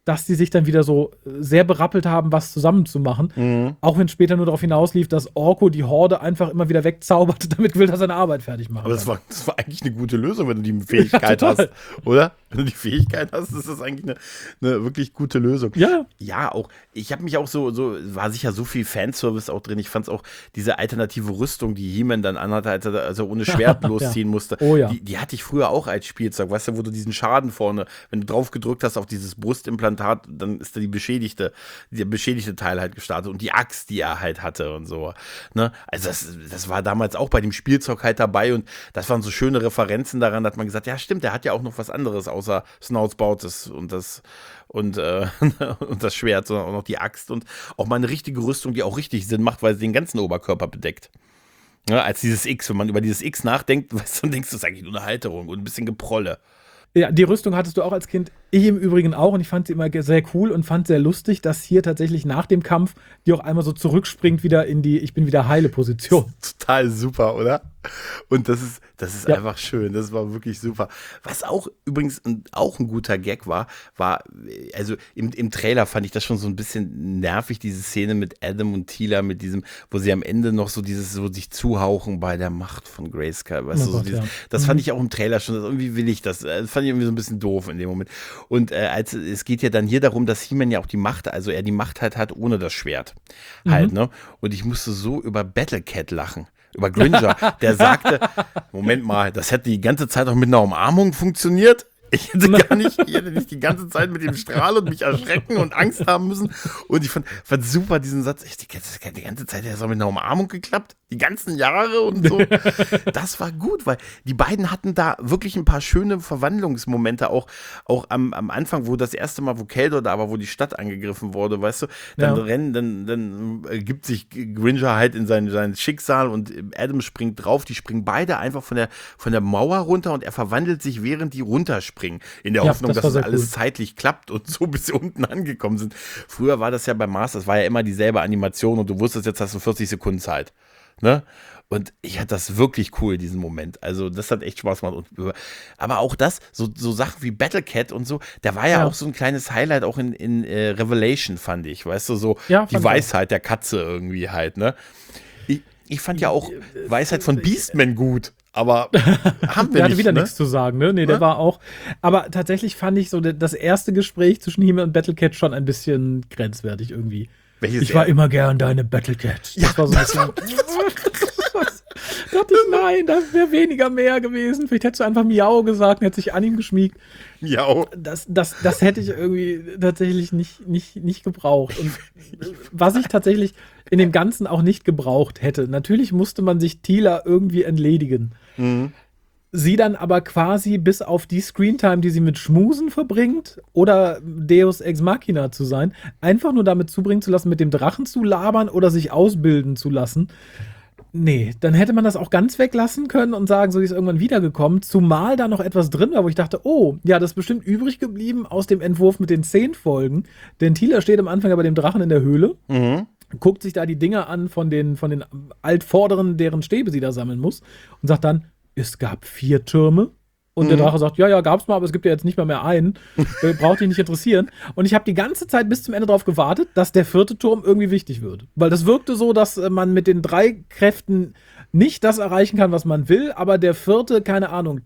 dass die sich dann wieder so sehr berappelt haben, was zusammenzumachen. Mhm. Auch wenn später nur darauf hinauslief, dass Orko die Horde einfach immer wieder wegzaubert, damit Will er seine Arbeit fertig machen Aber das war, das war eigentlich eine gute Lösung, wenn du die Fähigkeit ja, hast, oder? Wenn du die Fähigkeit hast, ist das eigentlich eine, eine wirklich gute Lösung. Ja. Ja, auch, ich habe mich auch so, so, war sicher so viel Fanservice auch drin. Ich fand es auch, diese alternative Rüstung, die He-Man dann anhatte, als er also ohne Schwert losziehen ja. musste, oh, ja. die, die hatte ich früher auch als Spielzeug, weißt du, wo du diesen Schaden vorne, wenn du drauf gedrückt hast auf dieses Brustimplantat, dann ist da die beschädigte, der beschädigte Teil halt gestartet und die Axt, die er halt hatte und so. Ne? Also das, das war damals auch bei dem Spielzeug halt dabei und das waren so schöne Referenzen daran, da hat man gesagt, ja stimmt, der hat ja auch noch was anderes außer Snouts Bautes und das und, äh, und das Schwert, sondern auch noch die Axt und auch mal eine richtige Rüstung, die auch richtig Sinn macht, weil sie den ganzen Oberkörper bedeckt. Ja, als dieses X, wenn man über dieses X nachdenkt, weißt du, dann denkst du, das ist eigentlich nur eine Halterung und ein bisschen Geprolle. Ja, die Rüstung hattest du auch als Kind. Ich im Übrigen auch und ich fand sie immer sehr cool und fand sehr lustig, dass hier tatsächlich nach dem Kampf die auch einmal so zurückspringt wieder in die Ich bin wieder heile Position. Total super, oder? Und das ist, das ist ja. einfach schön. Das war wirklich super. Was auch übrigens ein, auch ein guter Gag war, war, also im, im Trailer fand ich das schon so ein bisschen nervig, diese Szene mit Adam und Teela, mit diesem, wo sie am Ende noch so dieses, so sich zuhauchen bei der Macht von Grayskull. Weißt oh du, so Gott, dieses, ja. Das mhm. fand ich auch im Trailer schon. Das irgendwie will ich das. Das fand ich irgendwie so ein bisschen doof in dem Moment. Und äh, als, es geht ja dann hier darum, dass He-Man ja auch die Macht, also er die Macht halt hat ohne das Schwert. Mhm. Halt, ne? Und ich musste so über Battlecat lachen. Über Gringer, der sagte, Moment mal, das hätte die ganze Zeit auch mit einer Umarmung funktioniert. Ich hätte gar nicht, ich hätte nicht die ganze Zeit mit dem Strahl und mich erschrecken und Angst haben müssen. Und ich fand, fand super diesen Satz, ich, die, ganze, die ganze Zeit hat es auch mit einer Umarmung geklappt. Die ganzen Jahre und so. Das war gut, weil die beiden hatten da wirklich ein paar schöne Verwandlungsmomente, auch, auch am, am Anfang, wo das erste Mal, wo Keldor da war, wo die Stadt angegriffen wurde, weißt du, dann ja. rennen, dann, dann gibt sich Gringer halt in sein, sein Schicksal und Adam springt drauf, die springen beide einfach von der, von der Mauer runter und er verwandelt sich, während die runterspringen. In der ja, Hoffnung, das dass das alles cool. zeitlich klappt und so bis sie unten angekommen sind. Früher war das ja beim Mars, das war ja immer dieselbe Animation und du wusstest, jetzt hast du vierzig Sekunden Zeit. Ne? Und ich hatte das wirklich cool, diesen Moment. Also das hat echt Spaß gemacht. Aber auch das, so, so Sachen wie Battlecat und so, da war ja, ja auch so ein kleines Highlight auch in, in äh, Revelation, fand ich. Weißt du, so ja, die Weisheit der Katze irgendwie halt. Ne? Ich, ich fand ja auch Weisheit von Beastman gut. Aber haben wir der hatte nicht, wieder ne? nichts zu sagen, ne? Nee, der ja? war auch. Aber tatsächlich fand ich so das erste Gespräch zwischen He-Man und Battlecat schon ein bisschen grenzwertig irgendwie. Welches ich war er? immer gern deine Battlecat. Ja, das war so ein bisschen. dachte ich, nein, das wäre weniger mehr gewesen. Vielleicht hättest du einfach Miau gesagt und hättest dich an ihm geschmiegt. Miau. Das, das, das hätte ich irgendwie tatsächlich nicht, nicht, nicht gebraucht. Und was ich tatsächlich in dem Ganzen auch nicht gebraucht hätte, natürlich musste man sich Teela irgendwie entledigen. Mhm. Sie dann aber quasi bis auf die Screentime, die sie mit Schmusen verbringt oder Deus Ex Machina zu sein, einfach nur damit zubringen zu lassen, mit dem Drachen zu labern oder sich ausbilden zu lassen. Nee, dann hätte man das auch ganz weglassen können und sagen, so die ist irgendwann wiedergekommen, zumal da noch etwas drin war, wo ich dachte, oh, ja, das ist bestimmt übrig geblieben aus dem Entwurf mit den zehn Folgen, denn Teela steht am Anfang ja bei dem Drachen in der Höhle, mhm. guckt sich da die Dinger an von den, von den Altvorderen, deren Stäbe sie da sammeln muss und sagt dann, es gab vier Türme. Und mhm. der Drache sagt, ja, ja, gab's mal, aber es gibt ja jetzt nicht mal mehr einen. Braucht dich nicht interessieren. Und ich habe die ganze Zeit bis zum Ende darauf gewartet, dass der vierte Turm irgendwie wichtig wird. Weil das wirkte so, dass man mit den drei Kräften nicht das erreichen kann, was man will, aber der vierte, keine Ahnung,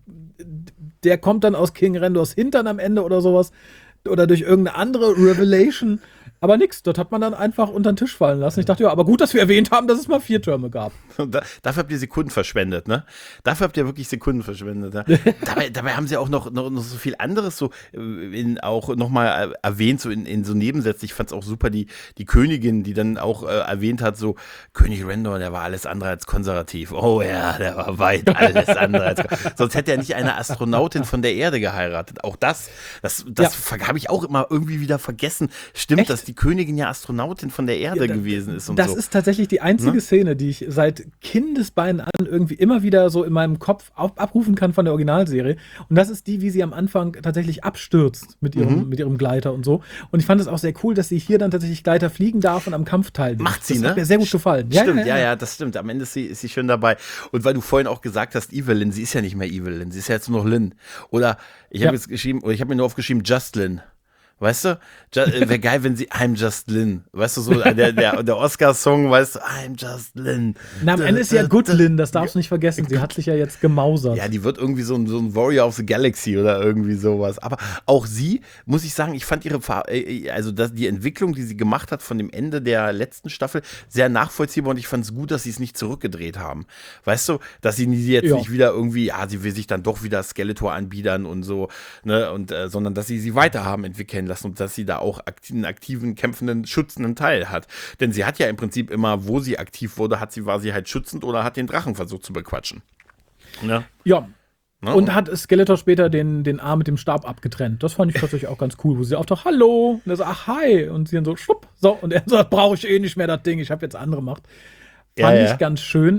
der kommt dann aus King Rendors Hintern am Ende oder sowas. Oder durch irgendeine andere Revelation. Aber nix, dort hat man dann einfach unter den Tisch fallen lassen. Ich dachte, ja, aber gut, dass wir erwähnt haben, dass es mal vier Türme gab. Da, dafür habt ihr Sekunden verschwendet, ne? Dafür habt ihr wirklich Sekunden verschwendet. Ne? dabei, dabei haben sie auch noch, noch, noch so viel anderes so in, auch nochmal erwähnt, so in, in so Nebensätzen. Ich fand es auch super, die, die Königin, die dann auch äh, erwähnt hat, so König Rendor, der war alles andere als konservativ. Oh ja, der war weit alles andere als sonst hätte er nicht eine Astronautin von der Erde geheiratet. Auch das, das, das ja. habe ich auch immer irgendwie wieder vergessen. Stimmt, Echt? dass die Königin ja Astronautin von der Erde ja, da, gewesen ist und das so. ist tatsächlich die einzige ne? Szene, die ich seit Kindesbeinen an irgendwie immer wieder so in meinem Kopf ab, abrufen kann von der Originalserie. Und das ist die, wie sie am Anfang tatsächlich abstürzt mit ihrem, mhm. mit ihrem Gleiter und so. Und ich fand es auch sehr cool, dass sie hier dann tatsächlich Gleiter fliegen darf und am Kampf teilnimmt. Macht sie, das ne? hat mir sehr gut gefallen. Stimmt, ja, ja, ja, ja, das stimmt. Am Ende ist sie, ist sie schön dabei. Und weil du vorhin auch gesagt hast, Evelyn, sie ist ja nicht mehr Evelyn, sie ist ja jetzt nur noch Lynn. Oder ich habe ja. jetzt geschrieben, oder ich habe mir nur aufgeschrieben, Just Lynn. Weißt du, wäre geil, wenn sie I'm Just Lynn, weißt du, so der, der, der Oscar-Song, weißt du, I'm Just Lynn. Na, am Ende ist sie ja Good Lynn, das darfst du nicht vergessen, sie hat sich ja jetzt gemausert. Ja, die wird irgendwie so ein, so ein Warrior of the Galaxy oder irgendwie sowas, aber auch sie, muss ich sagen, ich fand ihre, also das, die Entwicklung, die sie gemacht hat von dem Ende der letzten Staffel, sehr nachvollziehbar und ich fand es gut, dass sie es nicht zurückgedreht haben, weißt du, dass sie jetzt ja. nicht wieder irgendwie, ja, sie will sich dann doch wieder Skeletor anbiedern und so, ne, und, äh, sondern dass sie sie weiter haben entwickeln lassen und dass sie da auch aktiven, aktiven, kämpfenden, schützenden Teil hat. Denn sie hat ja im Prinzip immer, wo sie aktiv wurde, hat sie, war sie halt schützend oder hat den Drachen versucht zu bequatschen. Ne? Ja. Ne? Und hat Skeletor später den, den Arm mit dem Stab abgetrennt. Das fand ich tatsächlich auch ganz cool, wo sie auftaucht, hallo, und er so, ach, hi, und sie dann so, schwupp, so, und er so, brauche ich eh nicht mehr das Ding, ich habe jetzt andere Macht. Fand ja, ich ja. ganz schön.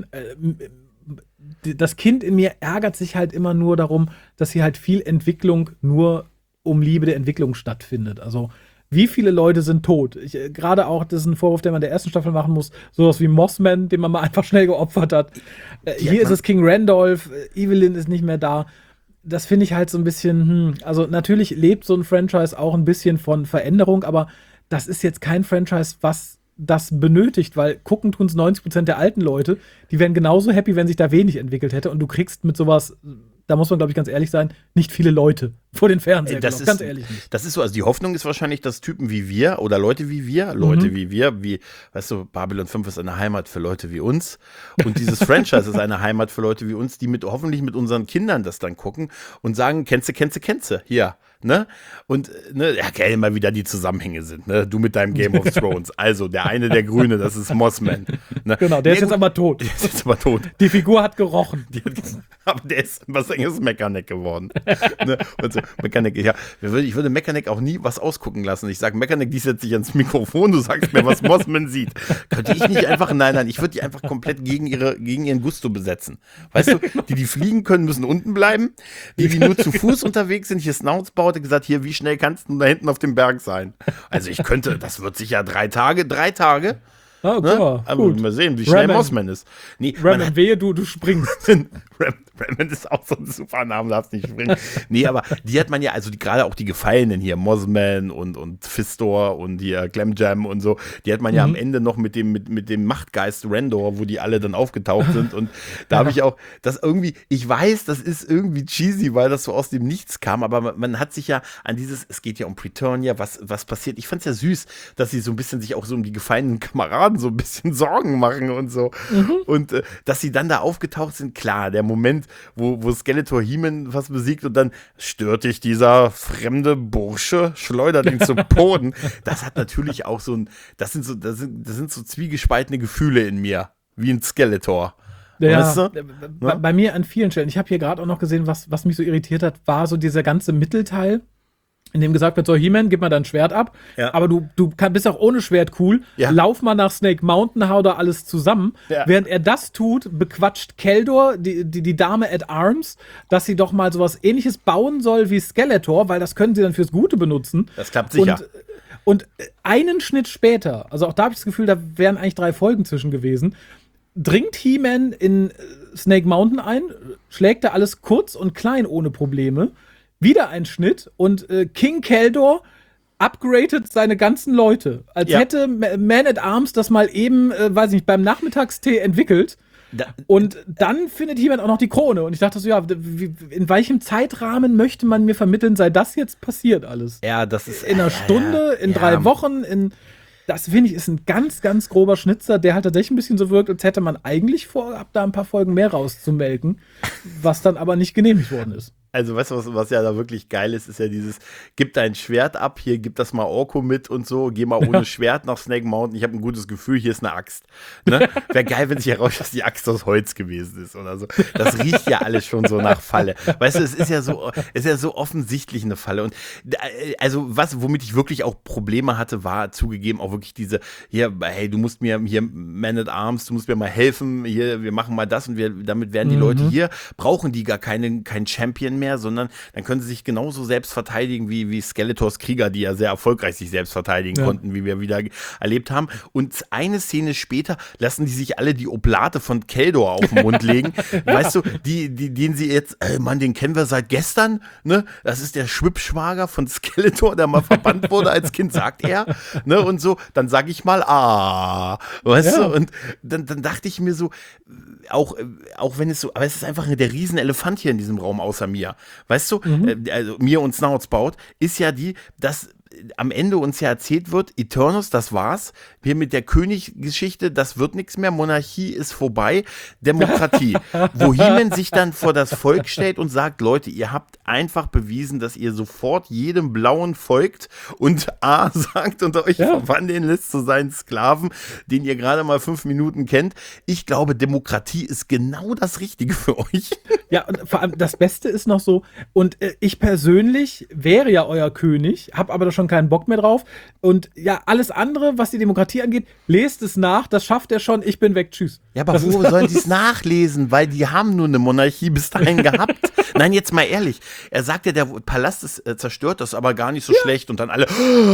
Das Kind in mir ärgert sich halt immer nur darum, dass hier halt viel Entwicklung nur um Liebe der Entwicklung stattfindet. Also wie viele Leute sind tot? Ich, äh, gerade auch, das ist ein Vorwurf, den man in der ersten Staffel machen muss, sowas wie Mossman, den man mal einfach schnell geopfert hat. Äh, hier ist es King Randolph, äh, Evelyn ist nicht mehr da. Das finde ich halt so ein bisschen, hm, also natürlich lebt so ein Franchise auch ein bisschen von Veränderung, aber das ist jetzt kein Franchise, was das benötigt, weil gucken tun es neunzig Prozent der alten Leute, die wären genauso happy, wenn sich da wenig entwickelt hätte und du kriegst mit sowas, da muss man, glaube ich, ganz ehrlich sein, nicht viele Leute vor den Fernseher. Das glaub, ist, ganz ehrlich nicht. Das ist so, also die Hoffnung ist wahrscheinlich, dass Typen wie wir oder Leute wie wir, Leute Mhm. wie wir, wie, weißt du, Babylon fünf ist eine Heimat für Leute wie uns und dieses Franchise ist eine Heimat für Leute wie uns, die mit hoffentlich mit unseren Kindern das dann gucken und sagen, kennst du, kennst du, kennst du, hier, ne? Und, ne, ja, geil, mal wieder die Zusammenhänge sind, ne? Du mit deinem Game of Thrones. Also, der eine, der Grüne, das ist Mossman. Ne? Genau, der Nee, ist jetzt gut, aber tot. Der ist jetzt aber tot. Die Figur hat gerochen. Die hat, aber der ist, was ist Mechaneck geworden. ne? Und so, Mechaneck, ja, ich würde Mechaneck auch nie was ausgucken lassen. Ich sage, Mechaneck, die setzt sich ans Mikrofon, du sagst mir, was Mossman sieht. Könnte ich nicht einfach, nein, nein, ich würde die einfach komplett gegen, ihre, gegen ihren Gusto besetzen. Weißt du, die, die fliegen können, müssen unten bleiben. Die, die nur zu Fuß unterwegs sind, hier Snouts baut, hat gesagt, hier, wie schnell kannst du da hinten auf dem Berg sein? Also ich könnte, das wird sicher drei Tage, drei Tage. Ah, Ne? klar, Aber gut. mal sehen, wie schnell Ramen. Mossman ist. Nee, Ramen, wehe, du, du springst. Ram, Ramen ist auch so ein super Name, darfst nicht springen. Nee, aber die hat man ja, also die, gerade auch die Gefallenen hier, Mossman und, und Fistor und hier Clem Jam und so, die hat man ja Mhm. am Ende noch mit dem, mit, mit dem Machtgeist Randor, wo die alle dann aufgetaucht sind und da habe ich auch, das irgendwie, ich weiß, das ist irgendwie cheesy, weil das so aus dem Nichts kam, aber man, man hat sich ja an dieses, es geht ja um Preturnia, was, was passiert, ich fand es ja süß, dass sie so ein bisschen sich auch so um die gefallenen Kameraden so ein bisschen Sorgen machen und so Mhm. und äh, dass sie dann da aufgetaucht sind, klar, der Moment, wo, wo Skeletor He-Man was besiegt und dann stört dich dieser fremde Bursche, schleudert ihn zum Boden. Das hat natürlich auch so ein, das sind so, das sind, das sind so zwiegespaltene Gefühle in mir, wie ein Skeletor. Ja, Weißt du? bei, bei mir an vielen Stellen. Ich habe hier gerade auch noch gesehen, was, was mich so irritiert hat, war so dieser ganze Mittelteil, in dem gesagt wird, so, He-Man, gib mal dein Schwert ab, Ja. aber du, du kann, bist auch ohne Schwert cool, Ja. lauf mal nach Snake Mountain, hau da alles zusammen. Ja. Während er das tut, bequatscht Keldor, die, die, die Dame at Arms, dass sie doch mal sowas ähnliches bauen soll wie Skeletor, weil das können sie dann fürs Gute benutzen. Das klappt sicher. Und, und einen Schnitt später, also auch da habe ich das Gefühl, da wären eigentlich drei Folgen zwischen gewesen, dringt He-Man in äh, Snake Mountain ein, schlägt da alles kurz und klein ohne Probleme. Wieder ein Schnitt und äh, King Keldor upgradet seine ganzen Leute. Als Ja. hätte Ma- Man at Arms das mal eben, äh, weiß ich nicht, beim Nachmittagstee entwickelt. Da, Und dann findet jemand auch noch die Krone. Und ich dachte so, ja, wie- in welchem Zeitrahmen möchte man mir vermitteln, sei das jetzt passiert alles? ja, das ist. In einer Stunde, in ja. drei Wochen, in. Das finde ich ist ein ganz, ganz grober Schnitzer, der halt tatsächlich ein bisschen so wirkt, als hätte man eigentlich vorgehabt, da ein paar Folgen mehr rauszumelken, was dann aber nicht genehmigt worden ist. Also, weißt du, was, was ja da wirklich geil ist, ist ja dieses, gib dein Schwert ab, hier, gib das mal Orko mit und so, geh mal ohne Ja. Schwert nach Snake Mountain, ich habe ein gutes Gefühl, hier ist eine Axt. Ne? Wäre geil, wenn sich herausstellt, dass die Axt aus Holz gewesen ist oder so. Das riecht ja alles schon so nach Falle. Weißt du, es ist ja so, es ist ja so offensichtlich eine Falle. Und äh, also, was, womit ich wirklich auch Probleme hatte, war zugegeben auch wirklich diese, hier, hey, du musst mir hier Man at Arms, du musst mir mal helfen, hier, wir machen mal das und wir, damit werden die Mhm. Leute hier, brauchen die gar keinen, keinen Champion mehr. mehr, sondern dann können sie sich genauso selbst verteidigen wie, wie Skeletors Krieger, die ja sehr erfolgreich sich selbst verteidigen ja. konnten, wie wir wieder erlebt haben. Und eine Szene später lassen die sich alle die Oblate von Keldor auf den Mund legen. Weißt du, die, die, den sie jetzt, ey Mann, den kennen wir seit gestern, ne? Das ist der Schwippschwager von Skeletor, der mal verbannt wurde als Kind, sagt er, ne? Und so, dann sag ich mal, ah, weißt ja. du? Und dann, dann dachte ich mir so, auch, auch wenn es so, aber es ist einfach der Riesenelefant hier in diesem Raum außer mir. Weißt du, mhm. äh, also mir und Snouts baut, ist ja die, dass am Ende uns ja erzählt wird, Eternus, das war's. Wir mit der Königgeschichte, das wird nichts mehr. Monarchie ist vorbei. Demokratie. Wo He-Man sich dann vor das Volk stellt und sagt, Leute, ihr habt einfach bewiesen, dass ihr sofort jedem Blauen folgt und A sagt und euch ja. verwandeln lässt zu seinen Sklaven, den ihr gerade mal fünf Minuten kennt. Ich glaube, Demokratie ist genau das Richtige für euch. Ja, und vor allem das Beste ist noch so, und äh, ich persönlich wäre ja euer König, habe aber da schon keinen Bock mehr drauf. Und ja, alles andere, was die Demokratie angeht, lest es nach, das schafft er schon, ich bin weg, tschüss. Ja, aber das wo sollen die es nachlesen? Weil die haben nur eine Monarchie bis dahin gehabt. Nein, jetzt mal ehrlich, er sagt ja, der Palast ist äh, zerstört, das ist aber gar nicht so ja. schlecht. Und dann alle...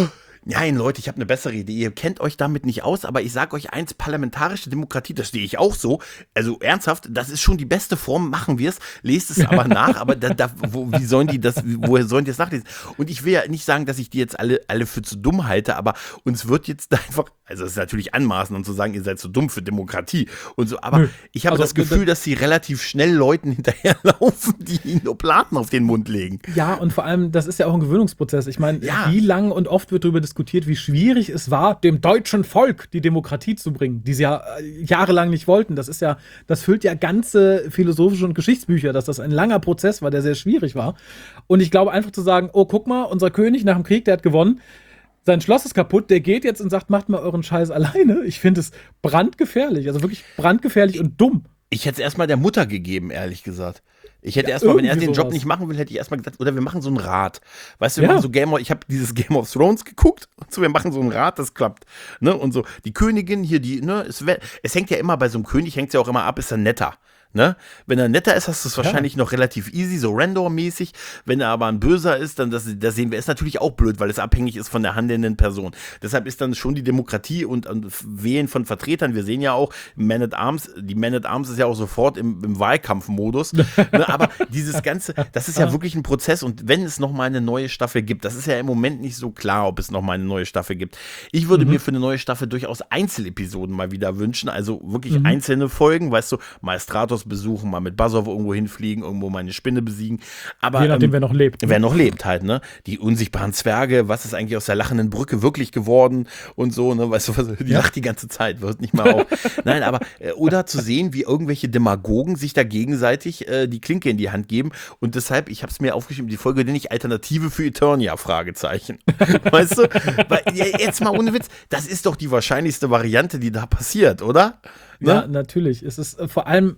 Nein, Leute, ich habe eine bessere Idee. Ihr kennt euch damit nicht aus, aber ich sage euch eins, parlamentarische Demokratie, das stehe ich auch so. Also ernsthaft, das ist schon die beste Form, machen wir es, lest es aber nach, aber da, da, wo, wie sollen die das, woher sollen die das nachlesen? Und ich will ja nicht sagen, dass ich die jetzt alle, alle für zu dumm halte, aber uns wird jetzt einfach, also es ist natürlich anmaßend, um zu sagen, ihr seid zu dumm für Demokratie und so, aber Nö. ich habe also, das Gefühl, dass sie relativ schnell Leuten hinterherlaufen, die ihnen nur Platen auf den Mund legen. Ja, und vor allem, das ist ja auch ein Gewöhnungsprozess. Ich meine, ja. wie lang und oft wird darüber diskutiert, diskutiert, wie schwierig es war, dem deutschen Volk die Demokratie zu bringen, die sie ja äh, jahrelang nicht wollten. Das ist ja, das füllt ja ganze philosophische und Geschichtsbücher, dass das ein langer Prozess war, der sehr schwierig war. Und ich glaube, einfach zu sagen, oh, guck mal, unser König nach dem Krieg, der hat gewonnen, sein Schloss ist kaputt, der geht jetzt und sagt, macht mal euren Scheiß alleine. Ich finde es brandgefährlich, also wirklich brandgefährlich und dumm. Ich hätte es erstmal der Mutter gegeben, ehrlich gesagt. Ich hätte ja, erstmal, wenn er den Job sowas. nicht machen will, hätte ich erstmal gesagt, oder wir machen so ein Rad. Weißt du, wir ja. machen so Game of, ich habe dieses Game of Thrones geguckt und so, wir machen so ein Rad, das klappt. Ne? Und so, die Königin hier, die, ne, es, es hängt ja immer bei so einem König, hängt es ja auch immer ab, ist er netter. Ne? Wenn er netter ist, hast du es wahrscheinlich ja. noch relativ easy, so Randor-mäßig. Wenn er aber ein Böser ist, dann das, das sehen wir, ist natürlich auch blöd, weil es abhängig ist von der handelnden Person. Deshalb ist dann schon die Demokratie und, und Wählen von Vertretern. Wir sehen ja auch Man at Arms, die Man at Arms ist ja auch sofort im, im Wahlkampfmodus. Ne? Aber dieses Ganze, das ist ja wirklich ein Prozess und wenn es nochmal eine neue Staffel gibt, das ist ja im Moment nicht so klar, ob es nochmal eine neue Staffel gibt. Ich würde mhm. mir für eine neue Staffel durchaus Einzelepisoden mal wieder wünschen, also wirklich mhm. einzelne Folgen, weißt du, Maestratos besuchen, mal mit Buzzov irgendwo hinfliegen, irgendwo mal eine Spinne besiegen. Aber, je nachdem, ähm, wer noch lebt. Wer noch lebt halt, ne? Die unsichtbaren Zwerge, was ist eigentlich aus der lachenden Brücke wirklich geworden und so, ne? Weißt du, was, die ja. lacht die ganze Zeit, wird nicht mal auf. Nein, aber, äh, oder zu sehen, wie irgendwelche Demagogen sich da gegenseitig äh, die Klinke in die Hand geben und deshalb, ich habe es mir aufgeschrieben, die Folge nenne ich Alternative für Eternia, Fragezeichen. Weißt du? Weil, jetzt mal ohne Witz, das ist doch die wahrscheinlichste Variante, die da passiert, oder? Ne? Ja, natürlich. Es ist äh, vor allem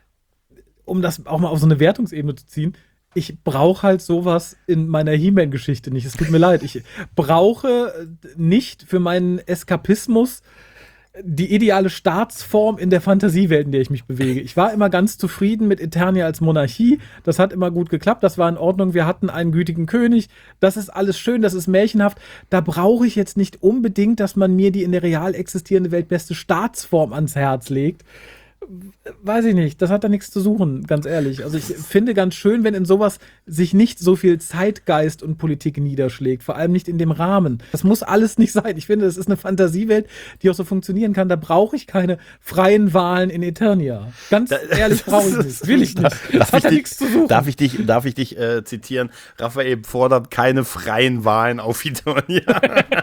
um das auch mal auf so eine Wertungsebene zu ziehen, ich brauche halt sowas in meiner He-Man-Geschichte nicht. Es tut mir leid. Ich brauche nicht für meinen Eskapismus die ideale Staatsform in der Fantasiewelt, in der ich mich bewege. Ich war immer ganz zufrieden mit Eternia als Monarchie. Das hat immer gut geklappt. Das war in Ordnung. Wir hatten einen gütigen König. Das ist alles schön. Das ist märchenhaft. Da brauche ich jetzt nicht unbedingt, dass man mir die in der real existierende Welt beste Staatsform ans Herz legt. Weiß ich nicht, das hat da nichts zu suchen, ganz ehrlich. Also ich finde ganz schön, wenn in sowas sich nicht so viel Zeitgeist und Politik niederschlägt, vor allem nicht in dem Rahmen. Das muss alles nicht sein. Ich finde, das ist eine Fantasiewelt, die auch so funktionieren kann. Da brauche ich keine freien Wahlen in Eternia. Ganz da, ehrlich brauche ich nicht. Will ich nicht. Das hat da nichts zu suchen. Darf ich dich, darf ich dich äh, zitieren? Raphael fordert keine freien Wahlen auf Eternia.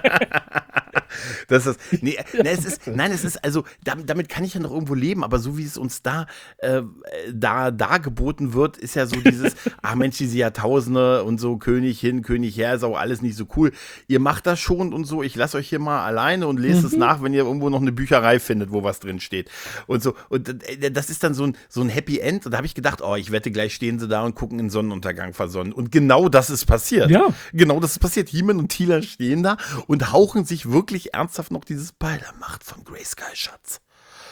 Das ist, nee, nee, es ist, nein, es ist, also, damit kann ich ja noch irgendwo leben, aber so wie es uns da, äh, da, da geboten wird, ist ja so dieses, ach Mensch, diese Jahrtausende und so, König hin, König her, ist auch alles nicht so cool. Ihr macht das schon und so, ich lasse euch hier mal alleine und lest mhm. es nach, wenn ihr irgendwo noch eine Bücherei findet, wo was drin steht. Und so, und das ist dann so ein, so ein Happy End, und da habe ich gedacht, oh, ich wette, gleich stehen sie da und gucken in Sonnenuntergang versonnen. Und genau das ist passiert. Ja. Genau das ist passiert. He-Man und Teela stehen da und hauchen sich wirklich ernsthaft noch dieses Ball der Macht von Grayskull, Schatz.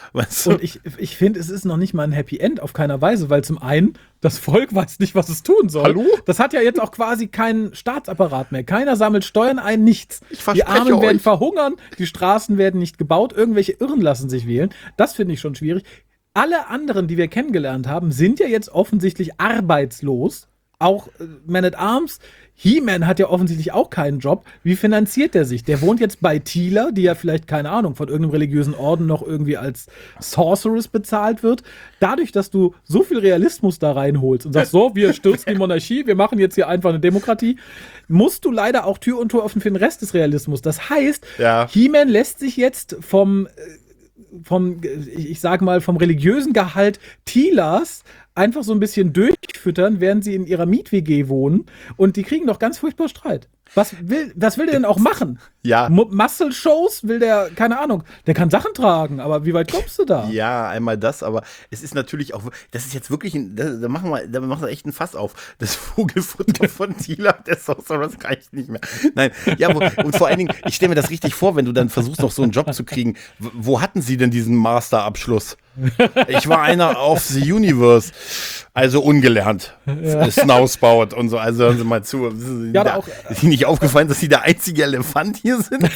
Weißt du? Und ich, ich finde, es ist noch nicht mal ein Happy End auf keiner Weise, weil zum einen, das Volk weiß nicht, was es tun soll. Hallo? Das hat ja jetzt auch quasi keinen Staatsapparat mehr. Keiner sammelt Steuern ein, nichts. Ich Die verspreche Armen euch. werden verhungern, die Straßen werden nicht gebaut, irgendwelche Irren lassen sich wählen. Das finde ich schon schwierig. Alle anderen, die wir kennengelernt haben, sind ja jetzt offensichtlich arbeitslos. Auch äh, Man at Arms. He-Man hat ja offensichtlich auch keinen Job. Wie finanziert der sich? Der wohnt jetzt bei Teela, die ja vielleicht, keine Ahnung, von irgendeinem religiösen Orden noch irgendwie als Sorceress bezahlt wird. Dadurch, dass du so viel Realismus da reinholst und sagst, so, wir stürzen die Monarchie, wir machen jetzt hier einfach eine Demokratie, musst du leider auch Tür und Tor öffnen für den Rest des Realismus. Das heißt, Ja. He-Man lässt sich jetzt vom, äh, vom, ich ich sag mal, vom religiösen Gehalt Teelas einfach so ein bisschen durchfüttern, während sie in ihrer Miet-W G wohnen und die kriegen doch ganz furchtbar Streit. Was will, was will der denn auch machen? Ja. Mu- Muscle-Shows will der, keine Ahnung, der kann Sachen tragen, aber wie weit kommst du da? Ja, einmal das, aber es ist natürlich auch, das ist jetzt wirklich, ein, da, da machen wir, da machen wir echt ein Fass auf. Das Vogelfutter von Teela, der Sorceress reicht nicht mehr. Nein, ja, wo, und vor allen Dingen, ich stelle mir das richtig vor, wenn du dann versuchst, noch so einen Job zu kriegen. W- Wo hatten sie denn diesen Masterabschluss? Ich war einer auf The Universe, also ungelernt. Ja. Snausbaut und so, also hören Sie mal zu. Ist, Ja, da, auch- ist Ihnen nicht aufgefallen, dass Sie der einzige Elefant hier sind?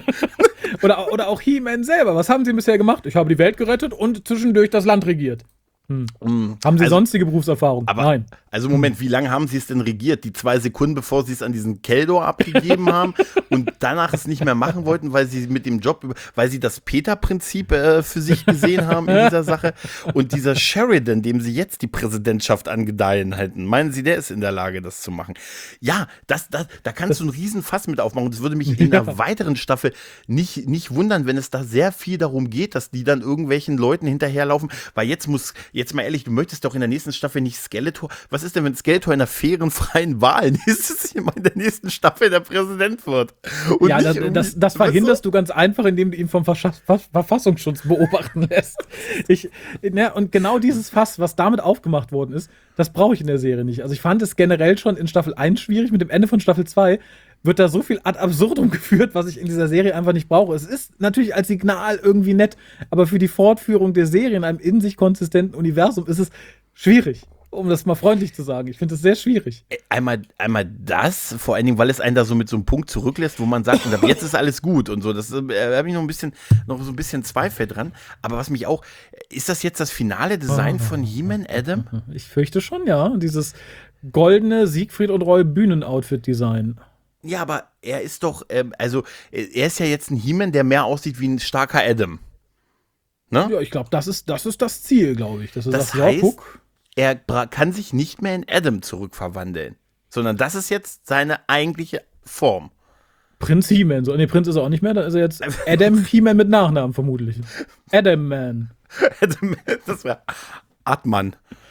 Oder, oder auch He-Man selber. Was haben sie bisher gemacht? Ich habe die Welt gerettet und zwischendurch das Land regiert. Hm. Haben Sie Also- sonstige Berufserfahrung? Aber, Nein. Also Moment, wie lange haben sie es denn regiert? Die zwei Sekunden, bevor sie es an diesen Keldor abgegeben haben und danach es nicht mehr machen wollten, weil sie mit dem Job, über- weil sie das Peter-Prinzip äh, für sich gesehen haben in dieser Sache. Und dieser Sheridan, dem sie jetzt die Präsidentschaft angedeihen halten, meinen Sie, der ist in der Lage, das zu machen? Ja, das, das, da kannst du einen riesen Fass mit aufmachen. Und es würde mich in einer weiteren Staffel nicht, nicht wundern, wenn es da sehr viel darum geht, dass die dann irgendwelchen Leuten hinterherlaufen. Weil jetzt muss, jetzt mal ehrlich, du möchtest doch in der nächsten Staffel nicht Skeletor. Was ist denn, wenn Skeletor in einer fairen, freien Wahl nächstes Jahr in der nächsten Staffel der Präsident wird? Und Ja, nicht das, irgendwie- das, das verhinderst du ganz einfach, indem du ihn vom Verscha- Ver- Verfassungsschutz beobachten lässt. Ich, ne, und genau dieses Fass, was damit aufgemacht worden ist, das brauche ich in der Serie nicht. Also ich fand es generell schon in Staffel eins schwierig, mit dem Ende von Staffel zwei wird da so viel ad absurdum geführt, was ich in dieser Serie einfach nicht brauche. Es ist natürlich als Signal irgendwie nett, aber für die Fortführung der Serie in einem in sich konsistenten Universum ist es schwierig, um das mal freundlich zu sagen. Ich finde es sehr schwierig. Einmal, einmal das, vor allen Dingen, weil es einen da so mit so einem Punkt zurücklässt, wo man sagt, und ab jetzt ist alles gut und so. Das äh, habe ich noch ein bisschen, noch so ein bisschen Zweifel dran. Aber was mich auch, ist das jetzt das finale Design von He-Man, Adam? Ich fürchte schon, ja. Dieses goldene Siegfried und Roy Bühnenoutfit-Design. Ja, aber er ist doch, ähm, also äh, er ist ja jetzt ein He-Man, der mehr aussieht wie ein starker Adam. Ne? Ja, ich glaube, das ist, das ist das Ziel, glaube ich. Das ist Das ja, heißt, guck. er bra- kann sich nicht mehr in Adam zurückverwandeln, sondern das ist jetzt seine eigentliche Form. Prinz He-Man. So, nee, Prinz ist er auch nicht mehr. Dann ist er jetzt Adam He-Man mit Nachnamen vermutlich. Adam Man. Adam, das wäre Atman.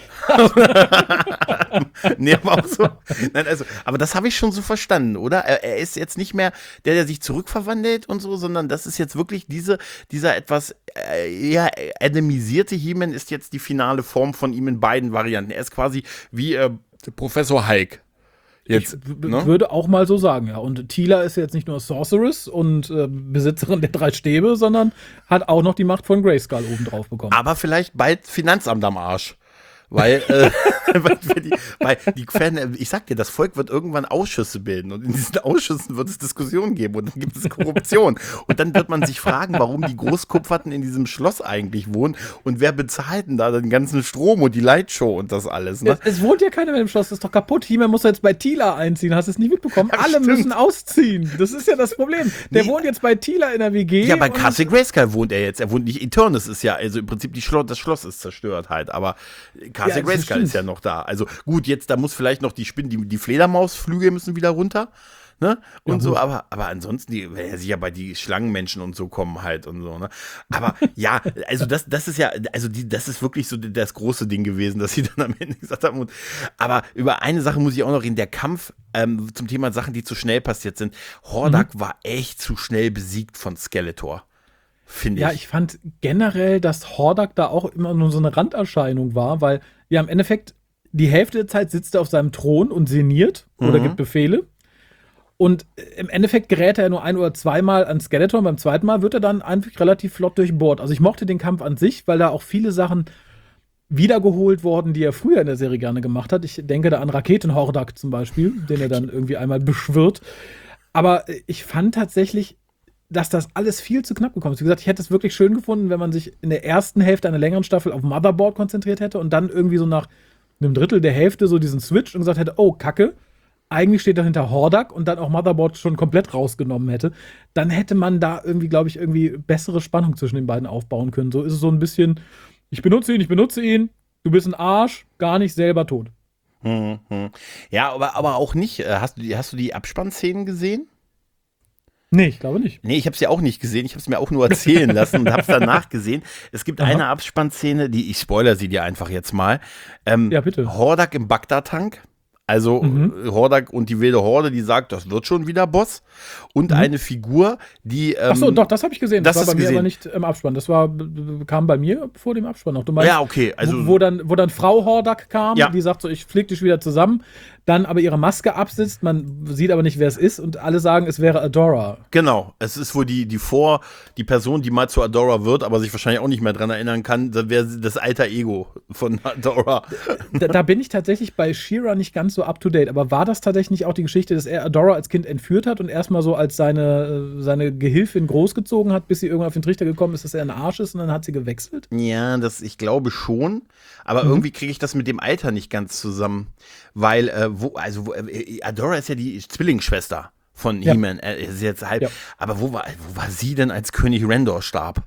Nee, aber auch so. Nein, also, aber das habe ich schon so verstanden, oder? Er, er ist jetzt nicht mehr der, der sich zurückverwandelt und so, sondern das ist jetzt wirklich diese, dieser etwas äh, eher adamisierte He-Man ist jetzt die finale Form von ihm in beiden Varianten. Er ist quasi wie äh, Professor Hulk. Jetzt, Ich w- ne? würde auch mal so sagen, ja. Und Teela ist jetzt nicht nur Sorceress und äh, Besitzerin der drei Stäbe, sondern hat auch noch die Macht von Grayskull obendrauf bekommen. Aber vielleicht bald Finanzamt am Arsch. Weil, äh, weil, die, weil die Fan, ich sag dir, das Volk wird irgendwann Ausschüsse bilden und in diesen Ausschüssen wird es Diskussionen geben und dann gibt es Korruption. Und dann wird man sich fragen, warum die Großkupferten in diesem Schloss eigentlich wohnen und wer bezahlt denn da den ganzen Strom und die Lightshow und das alles. Ne? Es, es wohnt ja keiner mehr im Schloss, das ist doch kaputt. He-Man muss jetzt bei Teela einziehen, hast du es nicht mitbekommen? Ja, Alle stimmt. müssen ausziehen. Das ist ja das Problem. Der Nee. wohnt jetzt bei Teela in der W G. Ja, bei und- Castle Grayskull wohnt er jetzt. Er wohnt nicht, Eternus ist ja, also im Prinzip die Schloss, das Schloss ist zerstört halt, aber Castle Ja, das Grayskull stimmt. ist ja noch da. Also gut, jetzt, da muss vielleicht noch die Spinnen, die, die Fledermausflügel müssen wieder runter, ne? Und Ja, so, gut. aber, aber ansonsten, die, weil ja sicher bei die Schlangenmenschen und so kommen halt und so, ne? Aber ja, also das, das ist ja, also die, das ist wirklich so das große Ding gewesen, dass sie dann am Ende gesagt haben. Und, aber über eine Sache muss ich auch noch reden, der Kampf ähm, zum Thema Sachen, die zu schnell passiert sind. Hordak Mhm. war echt zu schnell besiegt von Skeletor. Finde Ja, ich. ich fand generell, dass Hordak da auch immer nur so eine Randerscheinung war, weil ja im Endeffekt die Hälfte der Zeit sitzt er auf seinem Thron und sinniert oder Mhm. gibt Befehle. Und im Endeffekt gerät er nur ein oder zweimal an Skeletor. Und beim zweiten Mal wird er dann einfach relativ flott durchbohrt. Also ich mochte den Kampf an sich, weil da auch viele Sachen wiedergeholt wurden, die er früher in der Serie gerne gemacht hat. Ich denke da an Raketenhordak zum Beispiel, den er dann irgendwie einmal beschwört. Aber ich fand tatsächlich, dass das alles viel zu knapp gekommen ist. Wie gesagt, ich hätte es wirklich schön gefunden, wenn man sich in der ersten Hälfte einer längeren Staffel auf Motherboard konzentriert hätte und dann irgendwie so nach einem Drittel der Hälfte so diesen Switch und gesagt hätte, oh, Kacke, eigentlich steht dahinter Hordak und dann auch Motherboard schon komplett rausgenommen hätte. Dann hätte man da irgendwie, glaube ich, irgendwie bessere Spannung zwischen den beiden aufbauen können. So ist es so ein bisschen, ich benutze ihn, ich benutze ihn, du bist ein Arsch, gar nicht selber tot. Hm, hm. Ja, aber, aber auch nicht. Äh, Hast du die, hast du die Abspannszenen gesehen? Nee, ich glaube nicht. Nee, ich habe es ja auch nicht gesehen. Ich habe es mir auch nur erzählen lassen und habe es danach gesehen. Es gibt Aha. eine Abspannszene, die, ich spoilere sie dir einfach jetzt mal. Ähm, Ja, bitte. Hordak im Bagdad-Tank. Also Mhm. äh, Hordak und die wilde Horde, die sagt, das wird schon wieder Boss. Und Mhm. eine Figur, die ähm, Ach so, doch, das habe ich gesehen. Das, das war bei hast mir du aber gesehen. nicht im Abspann. Das war, kam bei mir vor dem Abspann noch. Du meinst, Ja, okay. Also, wo, wo, dann, wo dann Frau Hordak kam, Ja. die sagt so, ich flieg dich wieder zusammen, dann aber ihre Maske absitzt, man sieht aber nicht, wer es ist und alle sagen, es wäre Adora. genau. Es ist wohl die, die vor, die Person, die mal zu Adora wird, aber sich wahrscheinlich auch nicht mehr dran erinnern kann, das wäre das alter Ego von Adora. Da, da bin ich tatsächlich bei She-Ra nicht ganz so up to date, aber war das tatsächlich nicht auch die Geschichte, dass er Adora als Kind entführt hat und erstmal so als seine, seine Gehilfin großgezogen hat, bis sie irgendwann auf den Trichter gekommen ist, dass er ein Arsch ist und dann hat sie gewechselt? Ja, das, ich glaube schon, aber Mhm. irgendwie kriege ich das mit dem Alter nicht ganz zusammen, weil, äh, wo, also, wo, äh, Adora ist ja die Zwillingsschwester von Ja. He-Man, er ist jetzt halb, Ja. aber wo war, wo war sie denn, als König Rendor starb?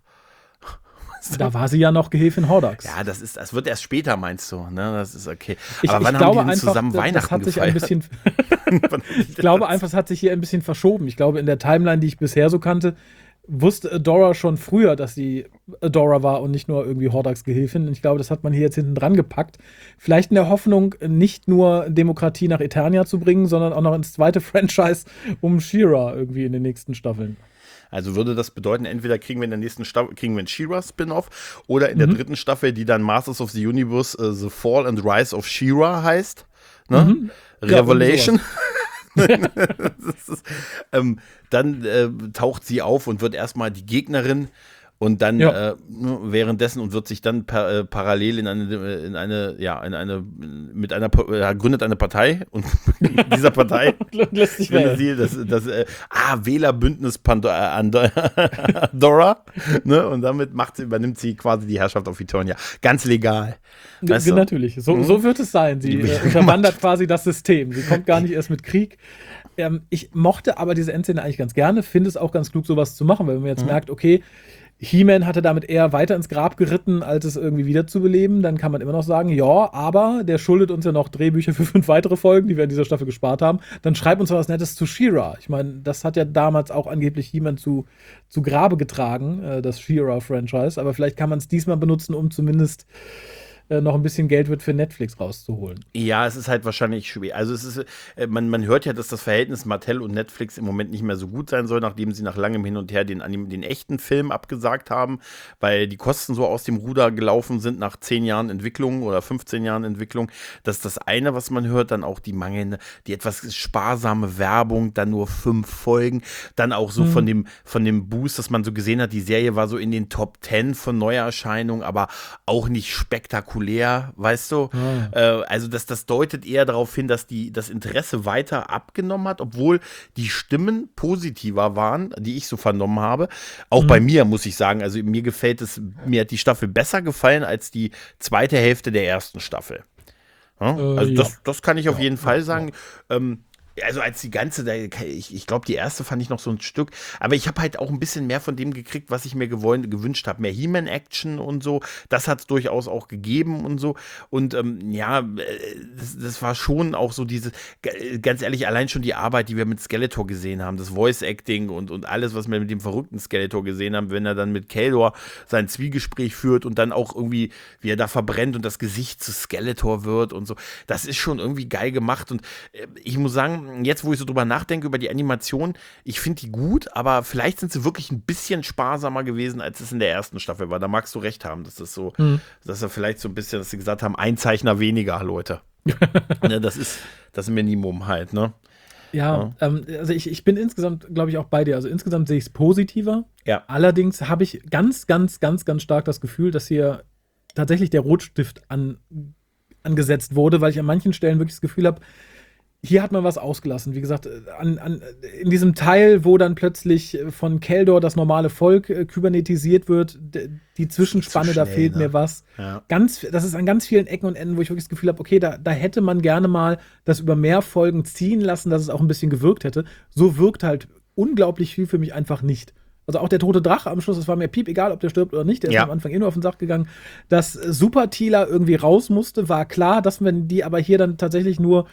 Da war sie ja noch Gehilfin Hordaks. Ja, das ist, das wird erst später, meinst du, ne, das ist okay. Ich, aber ich wann glaube haben die denn einfach, zusammen das Weihnachten hat sich ein gefeiert? bisschen, ich glaube einfach, es hat sich hier ein bisschen verschoben. Ich glaube, in der Timeline, die ich bisher so kannte, wusste Adora schon früher, dass sie Adora war und nicht nur irgendwie Hordaks Gehilfin. Und ich glaube, das hat man hier jetzt hinten dran gepackt. Vielleicht in der Hoffnung, nicht nur Demokratie nach Eternia zu bringen, sondern auch noch ins zweite Franchise um She-Ra irgendwie in den nächsten Staffeln. Also würde das bedeuten, entweder kriegen wir in der nächsten Staffel kriegen wir einen She-Ra Spin-off oder in der Mhm. dritten Staffel, die dann Masters of the Universe, uh, The Fall and Rise of She-Ra heißt. Ne? Mhm. Ja, Revelation. Das ist, ähm, dann äh, taucht sie auf und wird erstmal die Gegnerin und dann Ja. äh, währenddessen und wird sich dann par äh, parallel in eine, in eine, ja, in eine, mit einer, äh, gründet eine Partei und in dieser Partei Lässt sich Wenn wählen. sie das, das äh, ah, Wählerbündnis Pandora, Andorra, ne? Und damit macht sie, übernimmt sie quasi die Herrschaft auf Eternia. Ganz legal. G- Weißt du? Natürlich, so, Mhm. so wird es sein. Sie Die- äh, unterwandert quasi das System. Sie kommt gar nicht erst mit Krieg. Ähm, ich mochte aber diese Endszene eigentlich ganz gerne, finde es auch ganz klug, sowas zu machen, weil man jetzt Mhm. merkt, okay, He-Man hatte damit eher weiter ins Grab geritten, als es irgendwie wiederzubeleben. Dann kann man immer noch sagen, ja, aber der schuldet uns ja noch Drehbücher für fünf weitere Folgen, die wir in dieser Staffel gespart haben. Dann schreib uns mal was Nettes zu She-Ra. Ich meine, das hat ja damals auch angeblich He-Man zu, zu Grabe getragen, äh, das She-Ra-Franchise. Aber vielleicht kann man es diesmal benutzen, um zumindest äh, noch ein bisschen Geld wird für Netflix rauszuholen. Ja, es ist halt wahrscheinlich schwer. Also es ist, äh, man, man hört ja, dass das Verhältnis Mattel und Netflix im Moment nicht mehr so gut sein soll, nachdem sie nach langem Hin und Her den, Anim- den echten Film abgesagt haben, weil die Kosten so aus dem Ruder gelaufen sind nach zehn Jahren Entwicklung oder fünfzehn Jahren Entwicklung. Das ist das eine, was man hört, dann auch die mangelnde, die etwas sparsame Werbung, dann nur fünf Folgen, dann auch so Mhm. von dem, von dem Boost, dass man so gesehen hat, die Serie war so in den Top Ten von Neuerscheinungen, aber auch nicht spektakulär, weißt du? Ah. Äh, also das, das deutet eher darauf hin, dass die, das Interesse weiter abgenommen hat, obwohl die Stimmen positiver waren, die ich so vernommen habe. Auch Mhm. bei mir, muss ich sagen. Also mir gefällt es, mir hat die Staffel besser gefallen als die zweite Hälfte der ersten Staffel. Ja? Äh, Also ja. das, das kann ich auf Ja, jeden Fall ja, sagen. Ähm, also als die ganze, da- ich, ich glaube, die erste fand ich noch so ein Stück, aber ich habe halt auch ein bisschen mehr von dem gekriegt, was ich mir gewollt, gewünscht habe. Mehr He-Man-Action und so, das hat es durchaus auch gegeben und so. Und ähm, ja, äh, das, das war schon auch so diese, g- ganz ehrlich, allein schon die Arbeit, die wir mit Skeletor gesehen haben, das Voice-Acting und, und alles, was wir mit dem verrückten Skeletor gesehen haben, wenn er dann mit Keldor sein Zwiegespräch führt und dann auch irgendwie, wie er da verbrennt und das Gesicht zu Skeletor wird und so, das ist schon irgendwie geil gemacht und äh, ich muss sagen, jetzt, wo ich so drüber nachdenke, über die Animation, ich finde die gut, aber vielleicht sind sie wirklich ein bisschen sparsamer gewesen, als es in der ersten Staffel war. Da magst du recht haben, dass das so, Mhm. dass er vielleicht so ein bisschen, dass sie gesagt haben, ein Zeichner weniger, Leute. Ne, das ist das Minimum halt, ne? Ja, ja. Ähm, also ich, ich bin insgesamt, glaube ich, auch bei dir. Also insgesamt sehe ich es positiver. Ja. Allerdings habe ich ganz, ganz, ganz, ganz stark das Gefühl, dass hier tatsächlich der Rotstift an, angesetzt wurde, weil ich an manchen Stellen wirklich das Gefühl habe, hier hat man was ausgelassen. Wie gesagt, an, an, in diesem Teil, wo dann plötzlich von Keldor das normale Volk äh, kybernetisiert wird, d- die Zwischenspanne, schnell, da fehlt ne? mir was. Ja. Ganz, das ist an ganz vielen Ecken und Enden, wo ich wirklich das Gefühl habe, okay, da, da hätte man gerne mal das über mehr Folgen ziehen lassen, dass es auch ein bisschen gewirkt hätte. So wirkt halt unglaublich viel für mich einfach nicht. Also auch der tote Drache am Schluss, es war mir piep egal, ob der stirbt oder nicht, der ist Ja. am Anfang eh nur auf den Sack gegangen. Dass Super Teela irgendwie raus musste, war klar, dass man die aber hier dann tatsächlich nur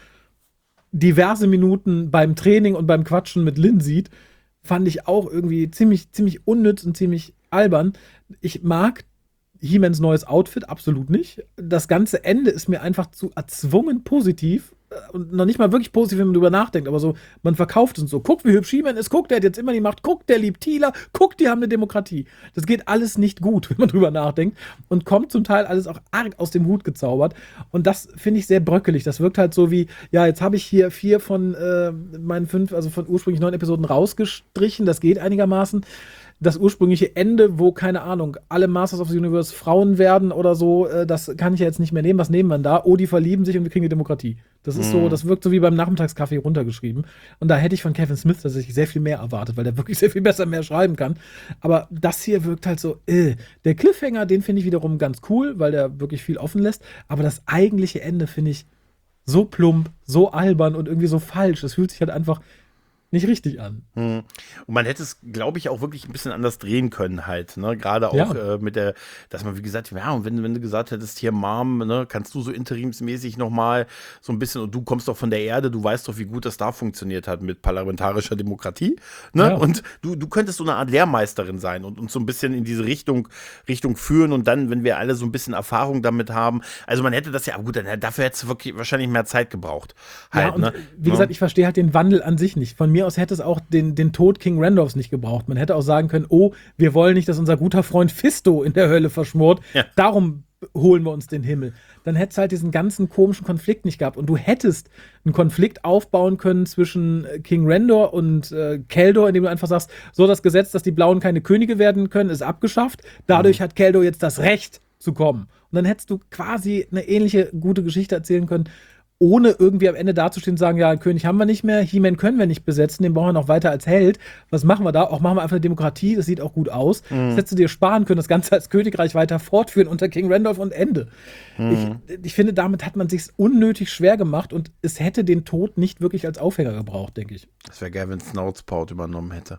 diverse Minuten beim Training und beim Quatschen mit Lin sieht, fand ich auch irgendwie ziemlich, ziemlich unnütz und ziemlich albern. Ich mag He-Mans neues Outfit absolut nicht. Das ganze Ende ist mir einfach zu erzwungen positiv und noch nicht mal wirklich positiv, wenn man drüber nachdenkt, aber so, man verkauft es so. Guck, wie hübsch He-Man ist, guck, der hat jetzt immer die Macht, guck, der liebt Teela, guck, die haben eine Demokratie. Das geht alles nicht gut, wenn man drüber nachdenkt und kommt zum Teil alles auch arg aus dem Hut gezaubert und das finde ich sehr bröckelig. Das wirkt halt so wie, ja, jetzt habe ich hier vier von äh, meinen fünf, also von ursprünglich neun Episoden rausgestrichen, das geht einigermaßen. Das ursprüngliche Ende, wo, keine Ahnung, alle Masters of the Universe Frauen werden oder so, äh, das kann ich ja jetzt nicht mehr nehmen. Was nehmen wir da? Oh, die verlieben sich und wir kriegen die Demokratie. Das ist Mhm. so, das wirkt so wie beim Nachmittagskaffee runtergeschrieben. Und da hätte ich von Kevin Smith tatsächlich sehr viel mehr erwartet, weil der wirklich sehr viel besser mehr schreiben kann. Aber das hier wirkt halt so, äh. Der Cliffhanger, den finde ich wiederum ganz cool, weil der wirklich viel offen lässt. Aber das eigentliche Ende finde ich so plump, so albern und irgendwie so falsch. Es fühlt sich halt einfach nicht richtig an. Hm. Und man hätte es, glaube ich, auch wirklich ein bisschen anders drehen können halt, ne? Gerade auch Ja. äh, mit der, dass man, wie gesagt, ja, und wenn, wenn du gesagt hättest, hier, Mom, ne, kannst du so interimsmäßig nochmal so ein bisschen, und du kommst doch von der Erde, du weißt doch, wie gut das da funktioniert hat mit parlamentarischer Demokratie, ne? Ja. Und du, du könntest so eine Art Lehrmeisterin sein und uns so ein bisschen in diese Richtung, Richtung führen und dann, wenn wir alle so ein bisschen Erfahrung damit haben, also man hätte das ja, aber gut, dann, dafür hätte es wirklich wahrscheinlich mehr Zeit gebraucht. Halt, Ja, und ne? wie gesagt, ich verstehe halt den Wandel an sich nicht. Von mir aus hätte es auch den, den Tod King Randolphs nicht gebraucht. Man hätte auch sagen können, oh, wir wollen nicht, dass unser guter Freund Fisto in der Hölle verschmort. Ja. Darum holen wir uns den Himmel. Dann hätte es halt diesen ganzen komischen Konflikt nicht gehabt. Und du hättest einen Konflikt aufbauen können zwischen King Randor und äh, Keldor, indem du einfach sagst, so das Gesetz, dass die Blauen keine Könige werden können, ist abgeschafft. Dadurch mhm. hat Keldor jetzt das Recht zu kommen. Und dann hättest du quasi eine ähnliche gute Geschichte erzählen können, ohne irgendwie am Ende dazustehen und sagen, ja, König haben wir nicht mehr, He-Man können wir nicht besetzen, den brauchen wir noch weiter als Held. Was machen wir da? Auch machen wir einfach eine Demokratie, das sieht auch gut aus. Mhm. Das hättest du dir sparen können, das Ganze als Königreich weiter fortführen unter King Randolph und Ende. Mhm. Ich, ich finde, damit hat man sich unnötig schwer gemacht und es hätte den Tod nicht wirklich als Aufhänger gebraucht, denke ich. Das wäre geil, wenn Snoutspout übernommen hätte.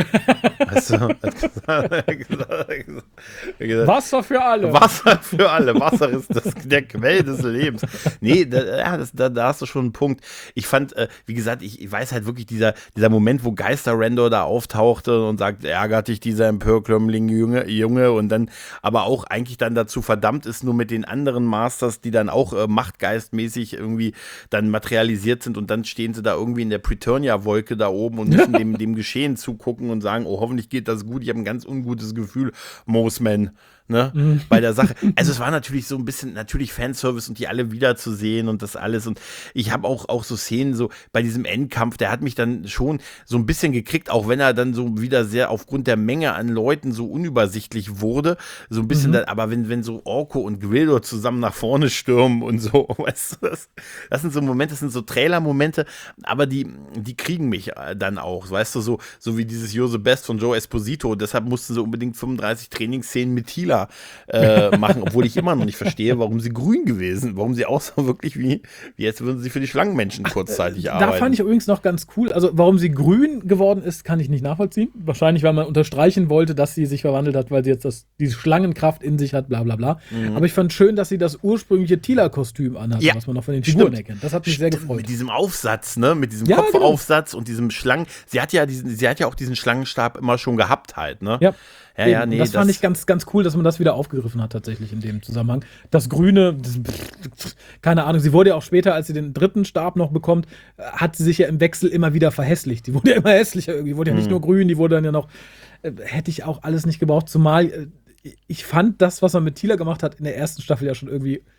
Weißt du, hat gesagt, hat gesagt, hat gesagt, Wasser für alle. Wasser für alle. Wasser ist das, der Quell des Lebens. Nee, da, ja, das, da, da hast du schon einen Punkt. Ich fand, äh, wie gesagt, ich, ich weiß halt wirklich, dieser, dieser Moment, wo Geister Randor da auftauchte und sagt, ärgert dich dieser Empörklömmling Junge, Junge und dann aber auch eigentlich dann dazu verdammt ist, nur mit den anderen Masters, die dann auch äh, machtgeistmäßig irgendwie dann materialisiert sind und dann stehen sie da irgendwie in der Preturnia-Wolke da oben und müssen dem, dem Geschehen zugucken und sagen, oh, hoffentlich geht das gut, ich habe ein ganz ungutes Gefühl, Moosman, ne, mhm. bei der Sache. Also es war natürlich so ein bisschen, natürlich Fanservice und die alle wiederzusehen und das alles und ich habe auch, auch so Szenen so bei diesem Endkampf, der hat mich dann schon so ein bisschen gekriegt, auch wenn er dann so wieder sehr aufgrund der Menge an Leuten so unübersichtlich wurde, so ein bisschen, mhm. dann, aber wenn, wenn so Orko und Gwildor zusammen nach vorne stürmen und so, weißt du, das, das sind so Momente, das sind so Trailer-Momente, aber die, die kriegen mich dann auch, weißt du, so, so wie dieses You're the Best von Joe Esposito, deshalb mussten sie unbedingt fünfunddreißig Trainingsszenen mit Teela Äh, machen, obwohl ich immer noch nicht verstehe, warum sie grün gewesen, warum sie aussah wirklich wie, wie jetzt würden sie für die Schlangenmenschen kurzzeitig Ach, arbeiten. Da fand ich übrigens noch ganz cool, also warum sie grün geworden ist, kann ich nicht nachvollziehen. Wahrscheinlich, weil man unterstreichen wollte, dass sie sich verwandelt hat, weil sie jetzt das, diese Schlangenkraft in sich hat, bla bla bla. Mhm. Aber ich fand schön, dass sie das ursprüngliche Teela-Kostüm anhat, ja, was man noch von den Figuren erkennt. Das hat mich Stimmt, sehr gefreut. Mit diesem Aufsatz, ne, mit diesem ja, Kopfaufsatz genau. und diesem Schlangen, sie hat ja diesen, sie hat ja auch diesen Schlangenstab immer schon gehabt halt, ne? Ja. Ja, ja, nee, das, das fand ich ganz, ganz cool, dass man das wieder aufgegriffen hat, tatsächlich in dem Zusammenhang. Das Grüne, das, keine Ahnung, sie wurde ja auch später, als sie den dritten Stab noch bekommt, hat sie sich ja im Wechsel immer wieder verhässlicht. Die wurde ja immer hässlicher irgendwie, die wurde ja nicht mhm. nur grün, die wurde dann ja noch, äh, hätte ich auch alles nicht gebraucht, zumal äh, ich fand das, was man mit Teela gemacht hat, in der ersten Staffel ja schon irgendwie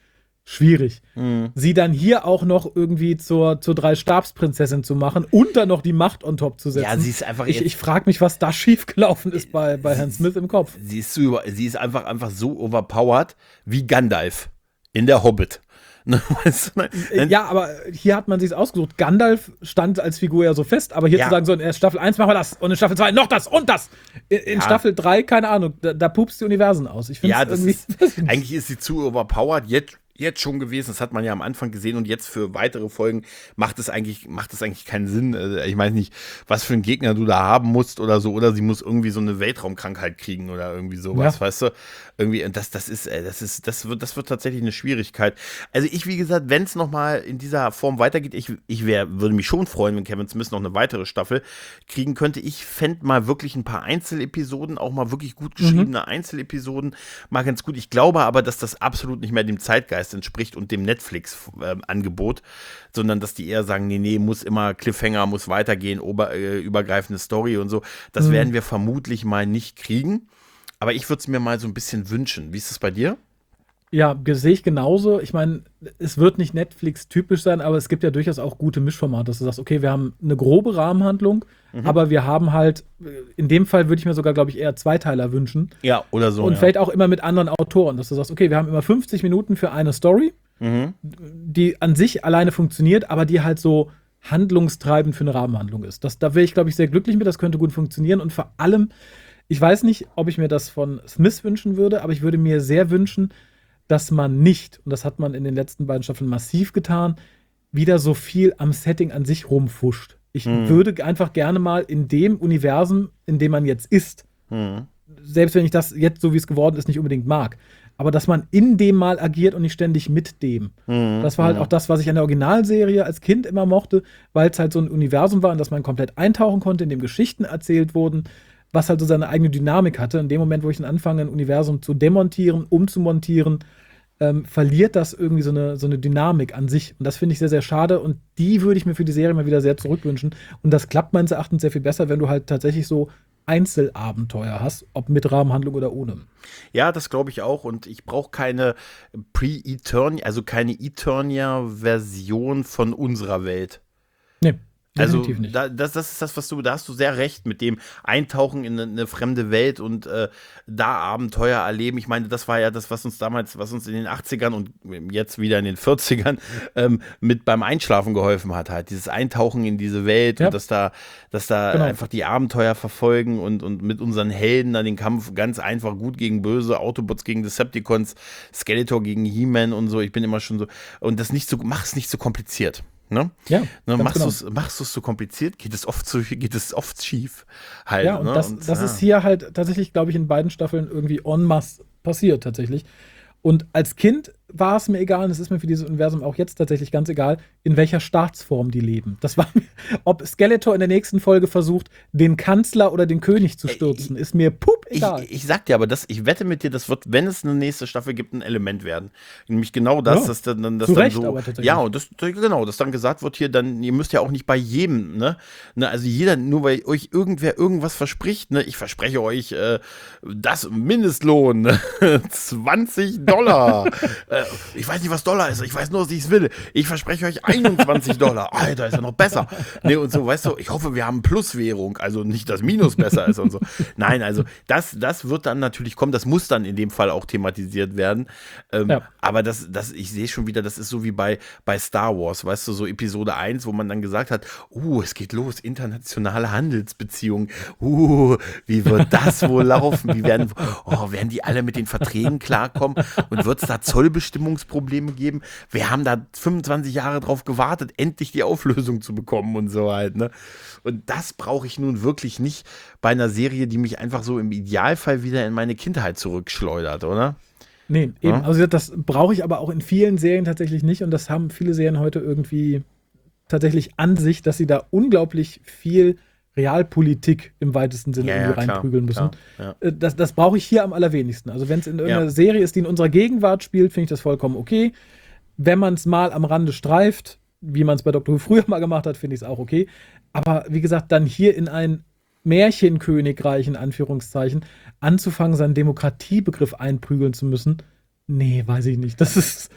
schwierig. Mhm. Sie dann hier auch noch irgendwie zur, zur Drei-Stabsprinzessin zu machen und dann noch die Macht on top zu setzen. Ja, sie ist einfach Ich, jetzt- ich frage mich, was da schiefgelaufen ist bei, bei Herrn Smith im Kopf. Sie ist, so über, sie ist einfach, einfach so overpowered wie Gandalf in der Hobbit. Ne, weißt du, ne? Ja, aber hier hat man sich's ausgesucht. Gandalf stand als Figur ja so fest, aber hier Ja. zu sagen, so in Staffel eins machen wir das und in Staffel zwei noch das und das. In, in Ja. Staffel drei, keine Ahnung, da, da pupst die Universen aus. Ich finde Ja, das irgendwie. ist, eigentlich ist sie zu overpowered, jetzt, jetzt schon gewesen, das hat man ja am Anfang gesehen und jetzt für weitere Folgen macht es eigentlich, macht es eigentlich keinen Sinn. Äh, Ich weiß nicht, was für einen Gegner du da haben musst oder so, oder sie muss irgendwie so eine Weltraumkrankheit kriegen oder irgendwie sowas, Ja. weißt du? Irgendwie, und das, das ist, äh, das ist, das wird, das wird tatsächlich eine Schwierigkeit. Also ich, wie gesagt, wenn es nochmal in dieser Form weitergeht, ich, ich wär, würde mich schon freuen, wenn Kevin Smith noch eine weitere Staffel kriegen könnte. Ich fände mal wirklich ein paar Einzelepisoden, auch mal wirklich gut geschriebene mhm. Einzelepisoden, mal ganz gut. Ich glaube aber, dass das absolut nicht mehr dem Zeitgeist entspricht und dem Netflix-Angebot, sondern dass die eher sagen, nee, nee, muss immer Cliffhanger, muss weitergehen, ober, äh, übergreifende Story und so. Das mhm. werden wir vermutlich mal nicht kriegen. Aber ich würde es mir mal so ein bisschen wünschen. Wie ist es bei dir? Ja, ge- sehe ich genauso. Ich meine, es wird nicht Netflix-typisch sein, aber es gibt ja durchaus auch gute Mischformate, dass du sagst, okay, wir haben eine grobe Rahmenhandlung, mhm. aber wir haben halt, in dem Fall würde ich mir sogar, glaube ich, eher Zweiteiler wünschen. Ja, oder so. Und ja. vielleicht auch immer mit anderen Autoren, dass du sagst, okay, wir haben immer fünfzig Minuten für eine Story, Mhm. die an sich alleine funktioniert, aber die halt so handlungstreibend für eine Rahmenhandlung ist. Das, da wäre ich, glaube ich, sehr glücklich mit, das könnte gut funktionieren und vor allem, ich weiß nicht, ob ich mir das von Smith wünschen würde, aber ich würde mir sehr wünschen, dass man nicht, und das hat man in den letzten beiden Staffeln massiv getan, wieder so viel am Setting an sich rumfuscht. Ich Mhm. würde einfach gerne mal in dem Universum, in dem man jetzt ist, Mhm. selbst wenn ich das jetzt, so wie es geworden ist, nicht unbedingt mag, aber dass man in dem mal agiert und nicht ständig mit dem. Mhm. Das war halt Mhm. auch das, was ich an der Originalserie als Kind immer mochte, weil es halt so ein Universum war, in das man komplett eintauchen konnte, in dem Geschichten erzählt wurden, was halt so seine eigene Dynamik hatte. In dem Moment, wo ich dann anfange, ein Universum zu demontieren, umzumontieren, ähm, verliert das irgendwie so eine, so eine Dynamik an sich. Und das finde ich sehr, sehr schade. Und die würde ich mir für die Serie mal wieder sehr zurückwünschen. Und das klappt meines Erachtens sehr viel besser, wenn du halt tatsächlich so Einzelabenteuer hast, ob mit Rahmenhandlung oder ohne. Ja, das glaube ich auch. Und ich brauche keine Pre-Eternia, also keine Eternia-Version von unserer Welt. Nee. Also Definitiv nicht. da, das, das ist das, was du, da hast du sehr recht mit dem Eintauchen in eine, eine fremde Welt und äh, da Abenteuer erleben. Ich meine, das war ja das, was uns damals, was uns in den achtzigern und jetzt wieder in den vierzigern ähm, mit beim Einschlafen geholfen hat, halt dieses Eintauchen in diese Welt Ja. und dass da, dass da Genau. einfach die Abenteuer verfolgen und, und mit unseren Helden dann den Kampf ganz einfach gut gegen böse, Autobots gegen Decepticons, Skeletor gegen He-Man und so. Ich bin immer schon so, und das nicht so, mach's nicht so kompliziert. Ne? Ja, Ne, ganz machst genau. du's, machst du es so kompliziert, geht es oft so, geht es oft schief. Halt, Ja, und ne? das, Und, das ja. ist hier halt tatsächlich, glaube ich, in beiden Staffeln irgendwie en masse passiert tatsächlich. Und als Kind war es mir egal, und es ist mir für dieses Universum auch jetzt tatsächlich ganz egal, in welcher Staatsform die leben. Das war mir, ob Skeletor in der nächsten Folge versucht, den Kanzler oder den König zu stürzen, ist mir pup Ich, egal. ich sag dir aber, das, ich wette mit dir, das wird, wenn es eine nächste Staffel gibt, ein Element werden. Nämlich genau das, Ja, dass dann, dann, dass zu dann Recht so. aber tatsächlich. Ja, und das, genau, dass dann gesagt wird hier, dann, ihr müsst ja auch nicht bei jedem, ne? ne also jeder, nur weil euch irgendwer irgendwas verspricht, ne? Ich verspreche euch äh, das Mindestlohn, ne? zwanzig Dollar. äh, ich weiß nicht, was Dollar ist, ich weiß nur, dass ich es will. Ich verspreche euch einundzwanzig Dollar. Alter, ist ja noch besser. Ne, und so, weißt du, ich hoffe, wir haben Pluswährung, also nicht, dass Minus besser ist und so. Nein, also das, das wird dann natürlich kommen, das muss dann in dem Fall auch thematisiert werden. Ähm, Ja. Aber das, das, ich sehe schon wieder, das ist so wie bei, bei Star Wars, weißt du, so Episode eins, wo man dann gesagt hat, uh, es geht los, internationale Handelsbeziehungen, uh, wie wird das wohl laufen? Wie werden, oh, werden die alle mit den Verträgen klarkommen? Und wird es da Zollbestimmungsprobleme geben? Wir haben da fünfundzwanzig Jahre drauf gewartet, endlich die Auflösung zu bekommen und so halt, ne? Und das brauche ich nun wirklich nicht bei einer Serie, die mich einfach so im Idealfall wieder in meine Kindheit zurückschleudert, oder? Nee, eben. Ja. Also das brauche ich aber auch in vielen Serien tatsächlich nicht. Und das haben viele Serien heute irgendwie tatsächlich an sich, dass sie da unglaublich viel Realpolitik im weitesten Sinne Ja, ja, irgendwie klar, reinprügeln müssen. klar, Äh, Das, das brauche ich hier am allerwenigsten. Also wenn es in irgendeiner Ja. Serie ist, die in unserer Gegenwart spielt, finde ich das vollkommen okay. Wenn man es mal am Rande streift, wie man es bei Doctor Who früher mal gemacht hat, finde ich es auch okay. Aber wie gesagt, dann hier in ein Märchenkönigreich, in Anführungszeichen, anzufangen, seinen Demokratiebegriff einprügeln zu müssen, nee, weiß ich nicht. Das ist,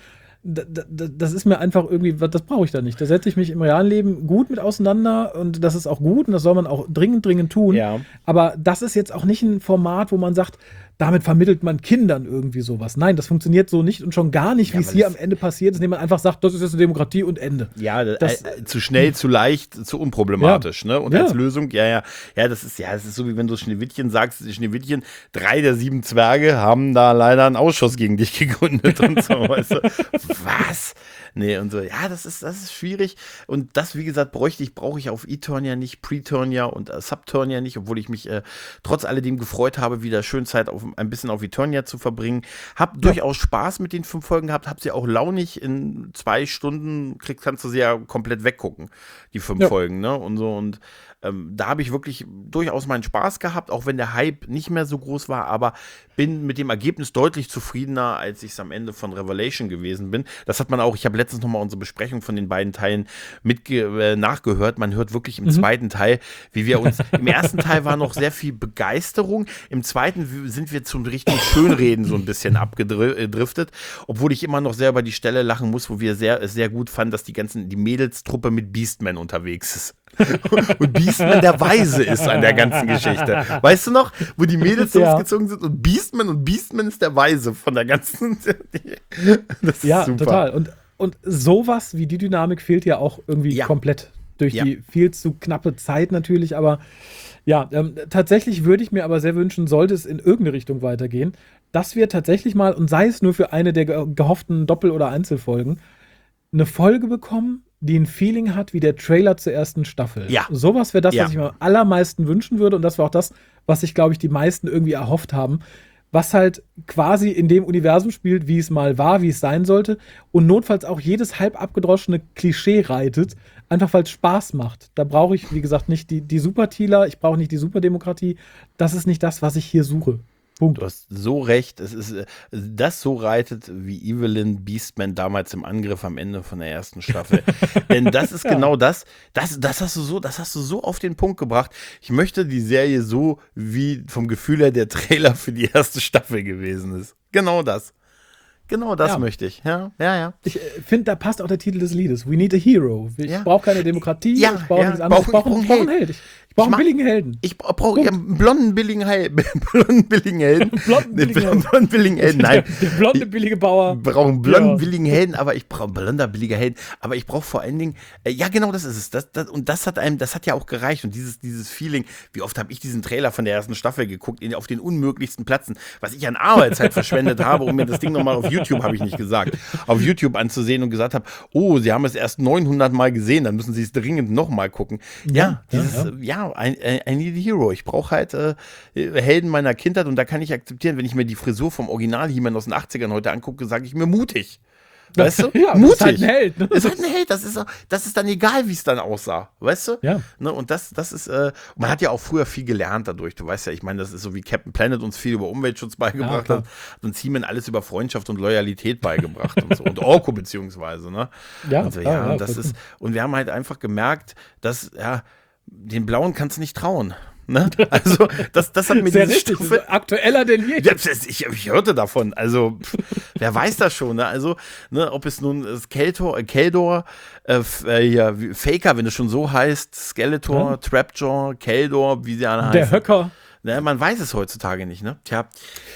d- d- das ist mir einfach irgendwie, das brauche ich da nicht. Da setze ich mich im realen Leben gut mit auseinander und das ist auch gut und das soll man auch dringend, dringend tun. Ja. Aber das ist jetzt auch nicht ein Format, wo man sagt, damit vermittelt man Kindern irgendwie sowas. Nein, das funktioniert so nicht und schon gar nicht, wie Ja, es weil hier das- am Ende passiert ist, indem man einfach sagt, das ist jetzt eine Demokratie und Ende. Ja, Das- äh, äh, zu schnell, zu leicht, zu unproblematisch, ne? Und Ja. als Lösung, ja, ja, ja, das ist ja, das ist so wie wenn du Schneewittchen sagst, Schneewittchen, drei der sieben Zwerge haben da leider einen Ausschuss gegen dich gegründet und so, weißt du? Was? Nee, und so, ja, das ist, das ist schwierig. Und das, wie gesagt, bräuchte ich, brauche ich auf Eternia nicht, Preturnia und äh, Subturnia nicht, obwohl ich mich äh, trotz alledem gefreut habe, wieder schön Zeit auf, ein bisschen auf Eternia zu verbringen. Hab Ja. durchaus Spaß mit den fünf Folgen gehabt, hab sie auch launig in zwei Stunden, kriegst, kannst du sie ja komplett weggucken, die fünf Ja. Folgen, ne? Und so, und ähm, da habe ich wirklich durchaus meinen Spaß gehabt, auch wenn der Hype nicht mehr so groß war, aber bin mit dem Ergebnis deutlich zufriedener, als ich es am Ende von Revelation gewesen bin. Das hat man auch, ich habe letztens nochmal unsere Besprechung von den beiden Teilen mitge äh, nachgehört. Man hört wirklich im Mhm. zweiten Teil, wie wir uns, im ersten Teil war noch sehr viel Begeisterung, im zweiten w- sind wir zum richtigen Schönreden so ein bisschen abgedriftet, obwohl ich immer noch sehr über die Stelle lachen muss, wo wir sehr, sehr gut fanden, dass die ganzen, die Mädelstruppe mit Beastman unterwegs ist. Und Beastman der Weise ist an der ganzen Geschichte. Weißt du noch, wo die Mädels Ja. losgezogen sind und Beastman und Beastman ist der Weise von der ganzen. Das ist Ja, super. total. Und, und sowas wie die Dynamik fehlt ja auch irgendwie Ja. komplett. Durch Ja. die viel zu knappe Zeit natürlich, aber ja, ähm, tatsächlich würde ich mir aber sehr wünschen, sollte es in irgendeine Richtung weitergehen, dass wir tatsächlich mal, und sei es nur für eine der ge gehofften Doppel- oder Einzelfolgen, eine Folge bekommen, die ein Feeling hat wie der Trailer zur ersten Staffel. Ja. Sowas wäre das, Ja. was ich mir am allermeisten wünschen würde und das war auch das, was sich, glaube ich, die meisten irgendwie erhofft haben, was halt quasi in dem Universum spielt, wie es mal war, wie es sein sollte und notfalls auch jedes halb abgedroschene Klischee reitet, einfach weil es Spaß macht. Da brauche ich, wie gesagt, nicht die, die Supertieler, ich brauche nicht die Superdemokratie. Das ist nicht das, was ich hier suche. Punkt. Du hast so recht, es ist äh, das so reitet wie Evelyn Beastman damals im Angriff am Ende von der ersten Staffel. Denn das ist Ja. genau das, das, das hast du so, das hast du so auf den Punkt gebracht. Ich möchte die Serie so, wie vom Gefühl her der Trailer für die erste Staffel gewesen ist. Genau das. Genau das Ja. möchte ich. Ja, ja, ja. Ich äh, finde, da passt auch der Titel des Liedes. We need a hero. Ich Ja. brauche keine Demokratie, Ja, ich brauche ja. nichts anderes. Ich Brauch- brauche ich brauch brauch einen einen Held. Ich, ich brauche Ich einen mag- billigen Helden. Ich brauche ja, einen blonden, billigen Helden. blonden, billigen Helden. Blonden, Nee, billigen Helden. blonden, billigen Helden. Nein. Der, der blonde, billige Bauer. Ich brauche einen blonden, Ja. billigen Helden, aber ich brauche einen blonder, billiger Helden, aber ich brauche vor allen Dingen, äh, ja genau, das ist es. Das, das, und das hat einem, das hat ja auch gereicht. Und dieses, dieses Feeling, wie oft habe ich diesen Trailer von der ersten Staffel geguckt, in, auf den unmöglichsten Plätzen, was ich an Arbeitszeit verschwendet habe, um mir das Ding nochmal auf YouTube, habe ich nicht gesagt, auf YouTube anzusehen und gesagt habe, oh, sie haben es erst neunhundert Mal gesehen, dann müssen sie es dringend nochmal gucken. Ja, Ja, dieses, ja, ja, ja I, I need a hero. Ich brauche halt äh, Helden meiner Kindheit und da kann ich akzeptieren, wenn ich mir die Frisur vom Original He-Man aus den achtzigern heute angucke, sage ich mir mutig. Weißt du? Ja, mutig. ist halt ein Held. Ne? Ist halt ein Held, das ist, das ist dann egal, wie es dann aussah, weißt du? Ja. Ne, und das, das ist, äh, man hat ja auch früher viel gelernt dadurch, du weißt ja, ich meine, das ist so wie Captain Planet uns viel über Umweltschutz beigebracht klar. hat, hat uns He-Man alles über Freundschaft und Loyalität beigebracht und so, und Orko beziehungsweise, ne? Ja, und so, klar, ja, ja, und das ist, und wir haben halt einfach gemerkt, dass, ja, den Blauen kannst du nicht trauen, ne? Also, das, das hat mir Sehr diese richtig. Stufe, Ist aktueller denn je. ja, ich, ich hörte davon, also pff, wer weiß das schon, ne? Also, ne, ob es nun äh, Keldor, äh, Keldor äh, f- äh, ja, wie- Faker, wenn es schon so heißt, Skeletor, Ja. Trapjaw, Keldor, wie sie alle heißen. Der Höcker. Ne, man weiß es heutzutage nicht, ne? Tja.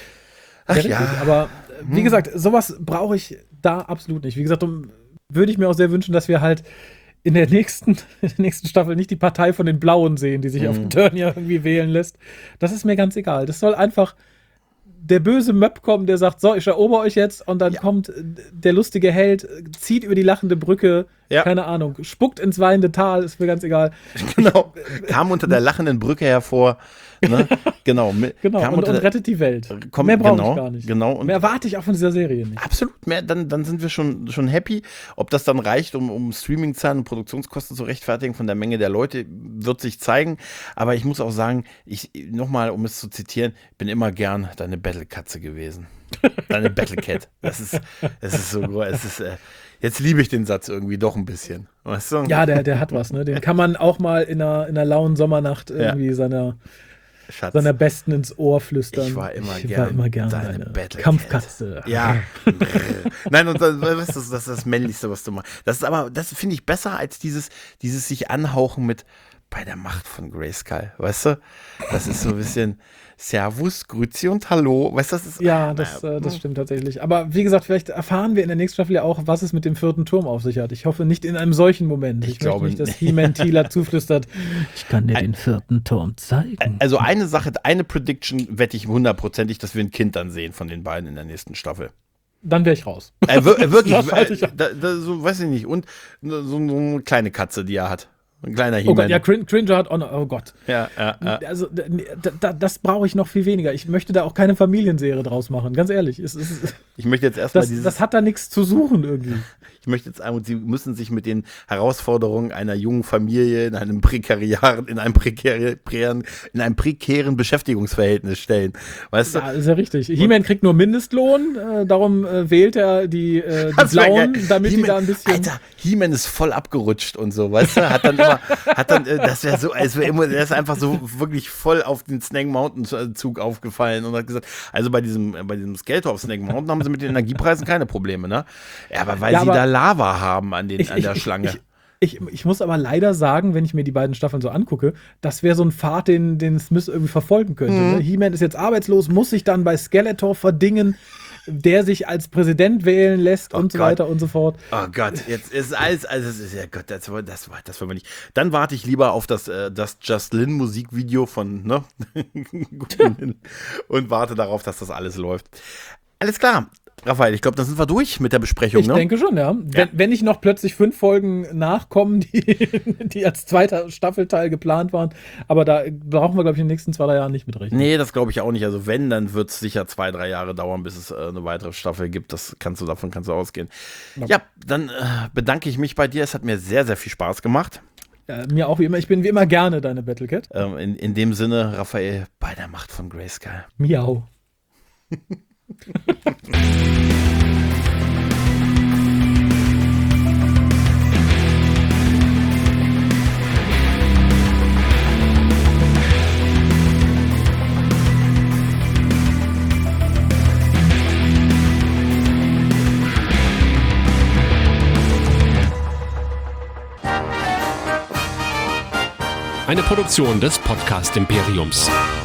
Ach Sehr ja. richtig. Aber äh, wie gesagt, sowas brauche ich da absolut nicht. Wie gesagt, um, würde ich mir auch sehr wünschen, dass wir halt in der nächsten, in der nächsten Staffel nicht die Partei von den Blauen sehen, die sich auf Mhm. Eternia irgendwie wählen lässt. Das ist mir ganz egal. Das soll einfach der böse Möb kommen, der sagt, so, ich erober euch jetzt und dann Ja. kommt äh, der lustige Held, äh, zieht über die lachende Brücke, Ja. keine Ahnung, spuckt ins weinende Tal, ist mir ganz egal. Genau. Kam unter der lachenden Brücke hervor. Ne? Genau. mi- Genau, kam und, unter und der, rettet die Welt. Komm, Mehr brauche genau, ich gar nicht. genau. Und Mehr erwarte ich auch von dieser Serie nicht. absolut, mehr, dann, dann sind wir schon, schon happy. Ob das dann reicht, um, um Streaming-Zahlen und Produktionskosten zu rechtfertigen von der Menge der Leute, wird sich zeigen. Aber ich muss auch sagen, ich nochmal, um es zu zitieren, bin immer gern deine Battle-Katze gewesen. Deine Battle-Cat. Das ist, das ist so groß. Es ist, äh, jetzt liebe ich den Satz irgendwie doch ein bisschen. Weißt du? Ja, der, der hat was, ne? Den kann man auch mal in einer, in einer lauen Sommernacht irgendwie seiner, Schatz, seiner Besten ins Ohr flüstern. Ich war immer ich gern war immer gern deine deine Battle Kampfkatze. Ja. Nein, und das, das, ist, das ist das Männlichste, was du machst. Das ist aber, das finde ich besser als dieses, dieses sich anhauchen mit bei der Macht von Grayskull, weißt du? Das ist so ein bisschen Servus, Grüezi und Hallo, weißt du, das ist... Ja, das, äh, das stimmt tatsächlich. Aber wie gesagt, vielleicht erfahren wir in der nächsten Staffel ja auch, was es mit dem vierten Turm auf sich hat. Ich hoffe nicht in einem solchen Moment. Ich, ich glaube möchte nicht, dass nicht. He-Man Teela zuflüstert, ich kann dir den vierten Turm zeigen. Also eine Sache, eine Prediction wette ich hundertprozentig, dass wir ein Kind dann sehen von den beiden in der nächsten Staffel. Dann wäre ich raus. Äh, wir, äh, wirklich, Das halte ich äh, da, da, so, weiß ich nicht. Und so, so eine kleine Katze, die er hat. Ein kleiner He-Man. Oh Gott, ja, Crin- Cringer hat Honor, oh Gott. Ja, ja, ja. Also, da, da, das brauche ich noch viel weniger. Ich möchte da auch keine Familienserie draus machen, ganz ehrlich. Es, es, Ich möchte jetzt erstmal das, dieses... das hat da nichts zu suchen irgendwie. Ich möchte jetzt einmal, sie müssen sich mit den Herausforderungen einer jungen Familie in einem prekären, in einem prekären, in einem prekären Beschäftigungsverhältnis stellen. Weißt Ja, du? ist ja richtig. He-Man kriegt nur Mindestlohn, äh, darum äh, wählt er die, äh, die Das wär Blauen, geil. damit die He-Man- da ein bisschen. Alter, He-Man ist voll abgerutscht und so, weißt du? Hat dann immer, hat dann, äh, das wäre so, als wäre immer, der ist einfach so wirklich voll auf den Snake Mountain Zug aufgefallen und hat gesagt, also bei diesem, bei diesem Skeletor auf Snake Mountain haben sie mit den Energiepreisen keine Probleme, ne? Ja, aber weil Ja, sie aber da Lava haben an, den, Ich, an der ich, Schlange. Ich, ich, ich muss aber leider sagen, wenn ich mir die beiden Staffeln so angucke, das wäre so ein Pfad, den, den Smith irgendwie verfolgen könnte. Mhm. Ne? He-Man ist jetzt arbeitslos, muss sich dann bei Skeletor verdingen, der sich als Präsident wählen lässt Oh und so Gott. weiter und so fort. Oh Gott, jetzt ist alles, also es ist ja Gott, das war, das war, das war mir nicht. Dann warte ich lieber auf das, äh, das Just Lin Musikvideo von, ne? Und warte darauf, dass das alles läuft. Alles klar. Raphael, ich glaube, dann sind wir durch mit der Besprechung, Ich ne? denke schon, ja. Wenn, Ja. wenn nicht noch plötzlich fünf Folgen nachkommen, die, die als zweiter Staffelteil geplant waren. Aber da brauchen wir, glaube ich, in den nächsten zwei, drei Jahren nicht mitrechnen. Nee, das glaube ich auch nicht. Also wenn, dann wird es sicher zwei, drei Jahre dauern, bis es äh, eine weitere Staffel gibt. Das kannst du, davon kannst du ausgehen. Ja. Ja, dann äh, bedanke ich mich bei dir. Es hat mir sehr, sehr viel Spaß gemacht. Äh, mir auch wie immer. Ich bin wie immer gerne deine Battlecat. Ähm, in, in dem Sinne, Raphael, bei der Macht von Grayskull. Miau. Eine Produktion des Podcast Imperiums.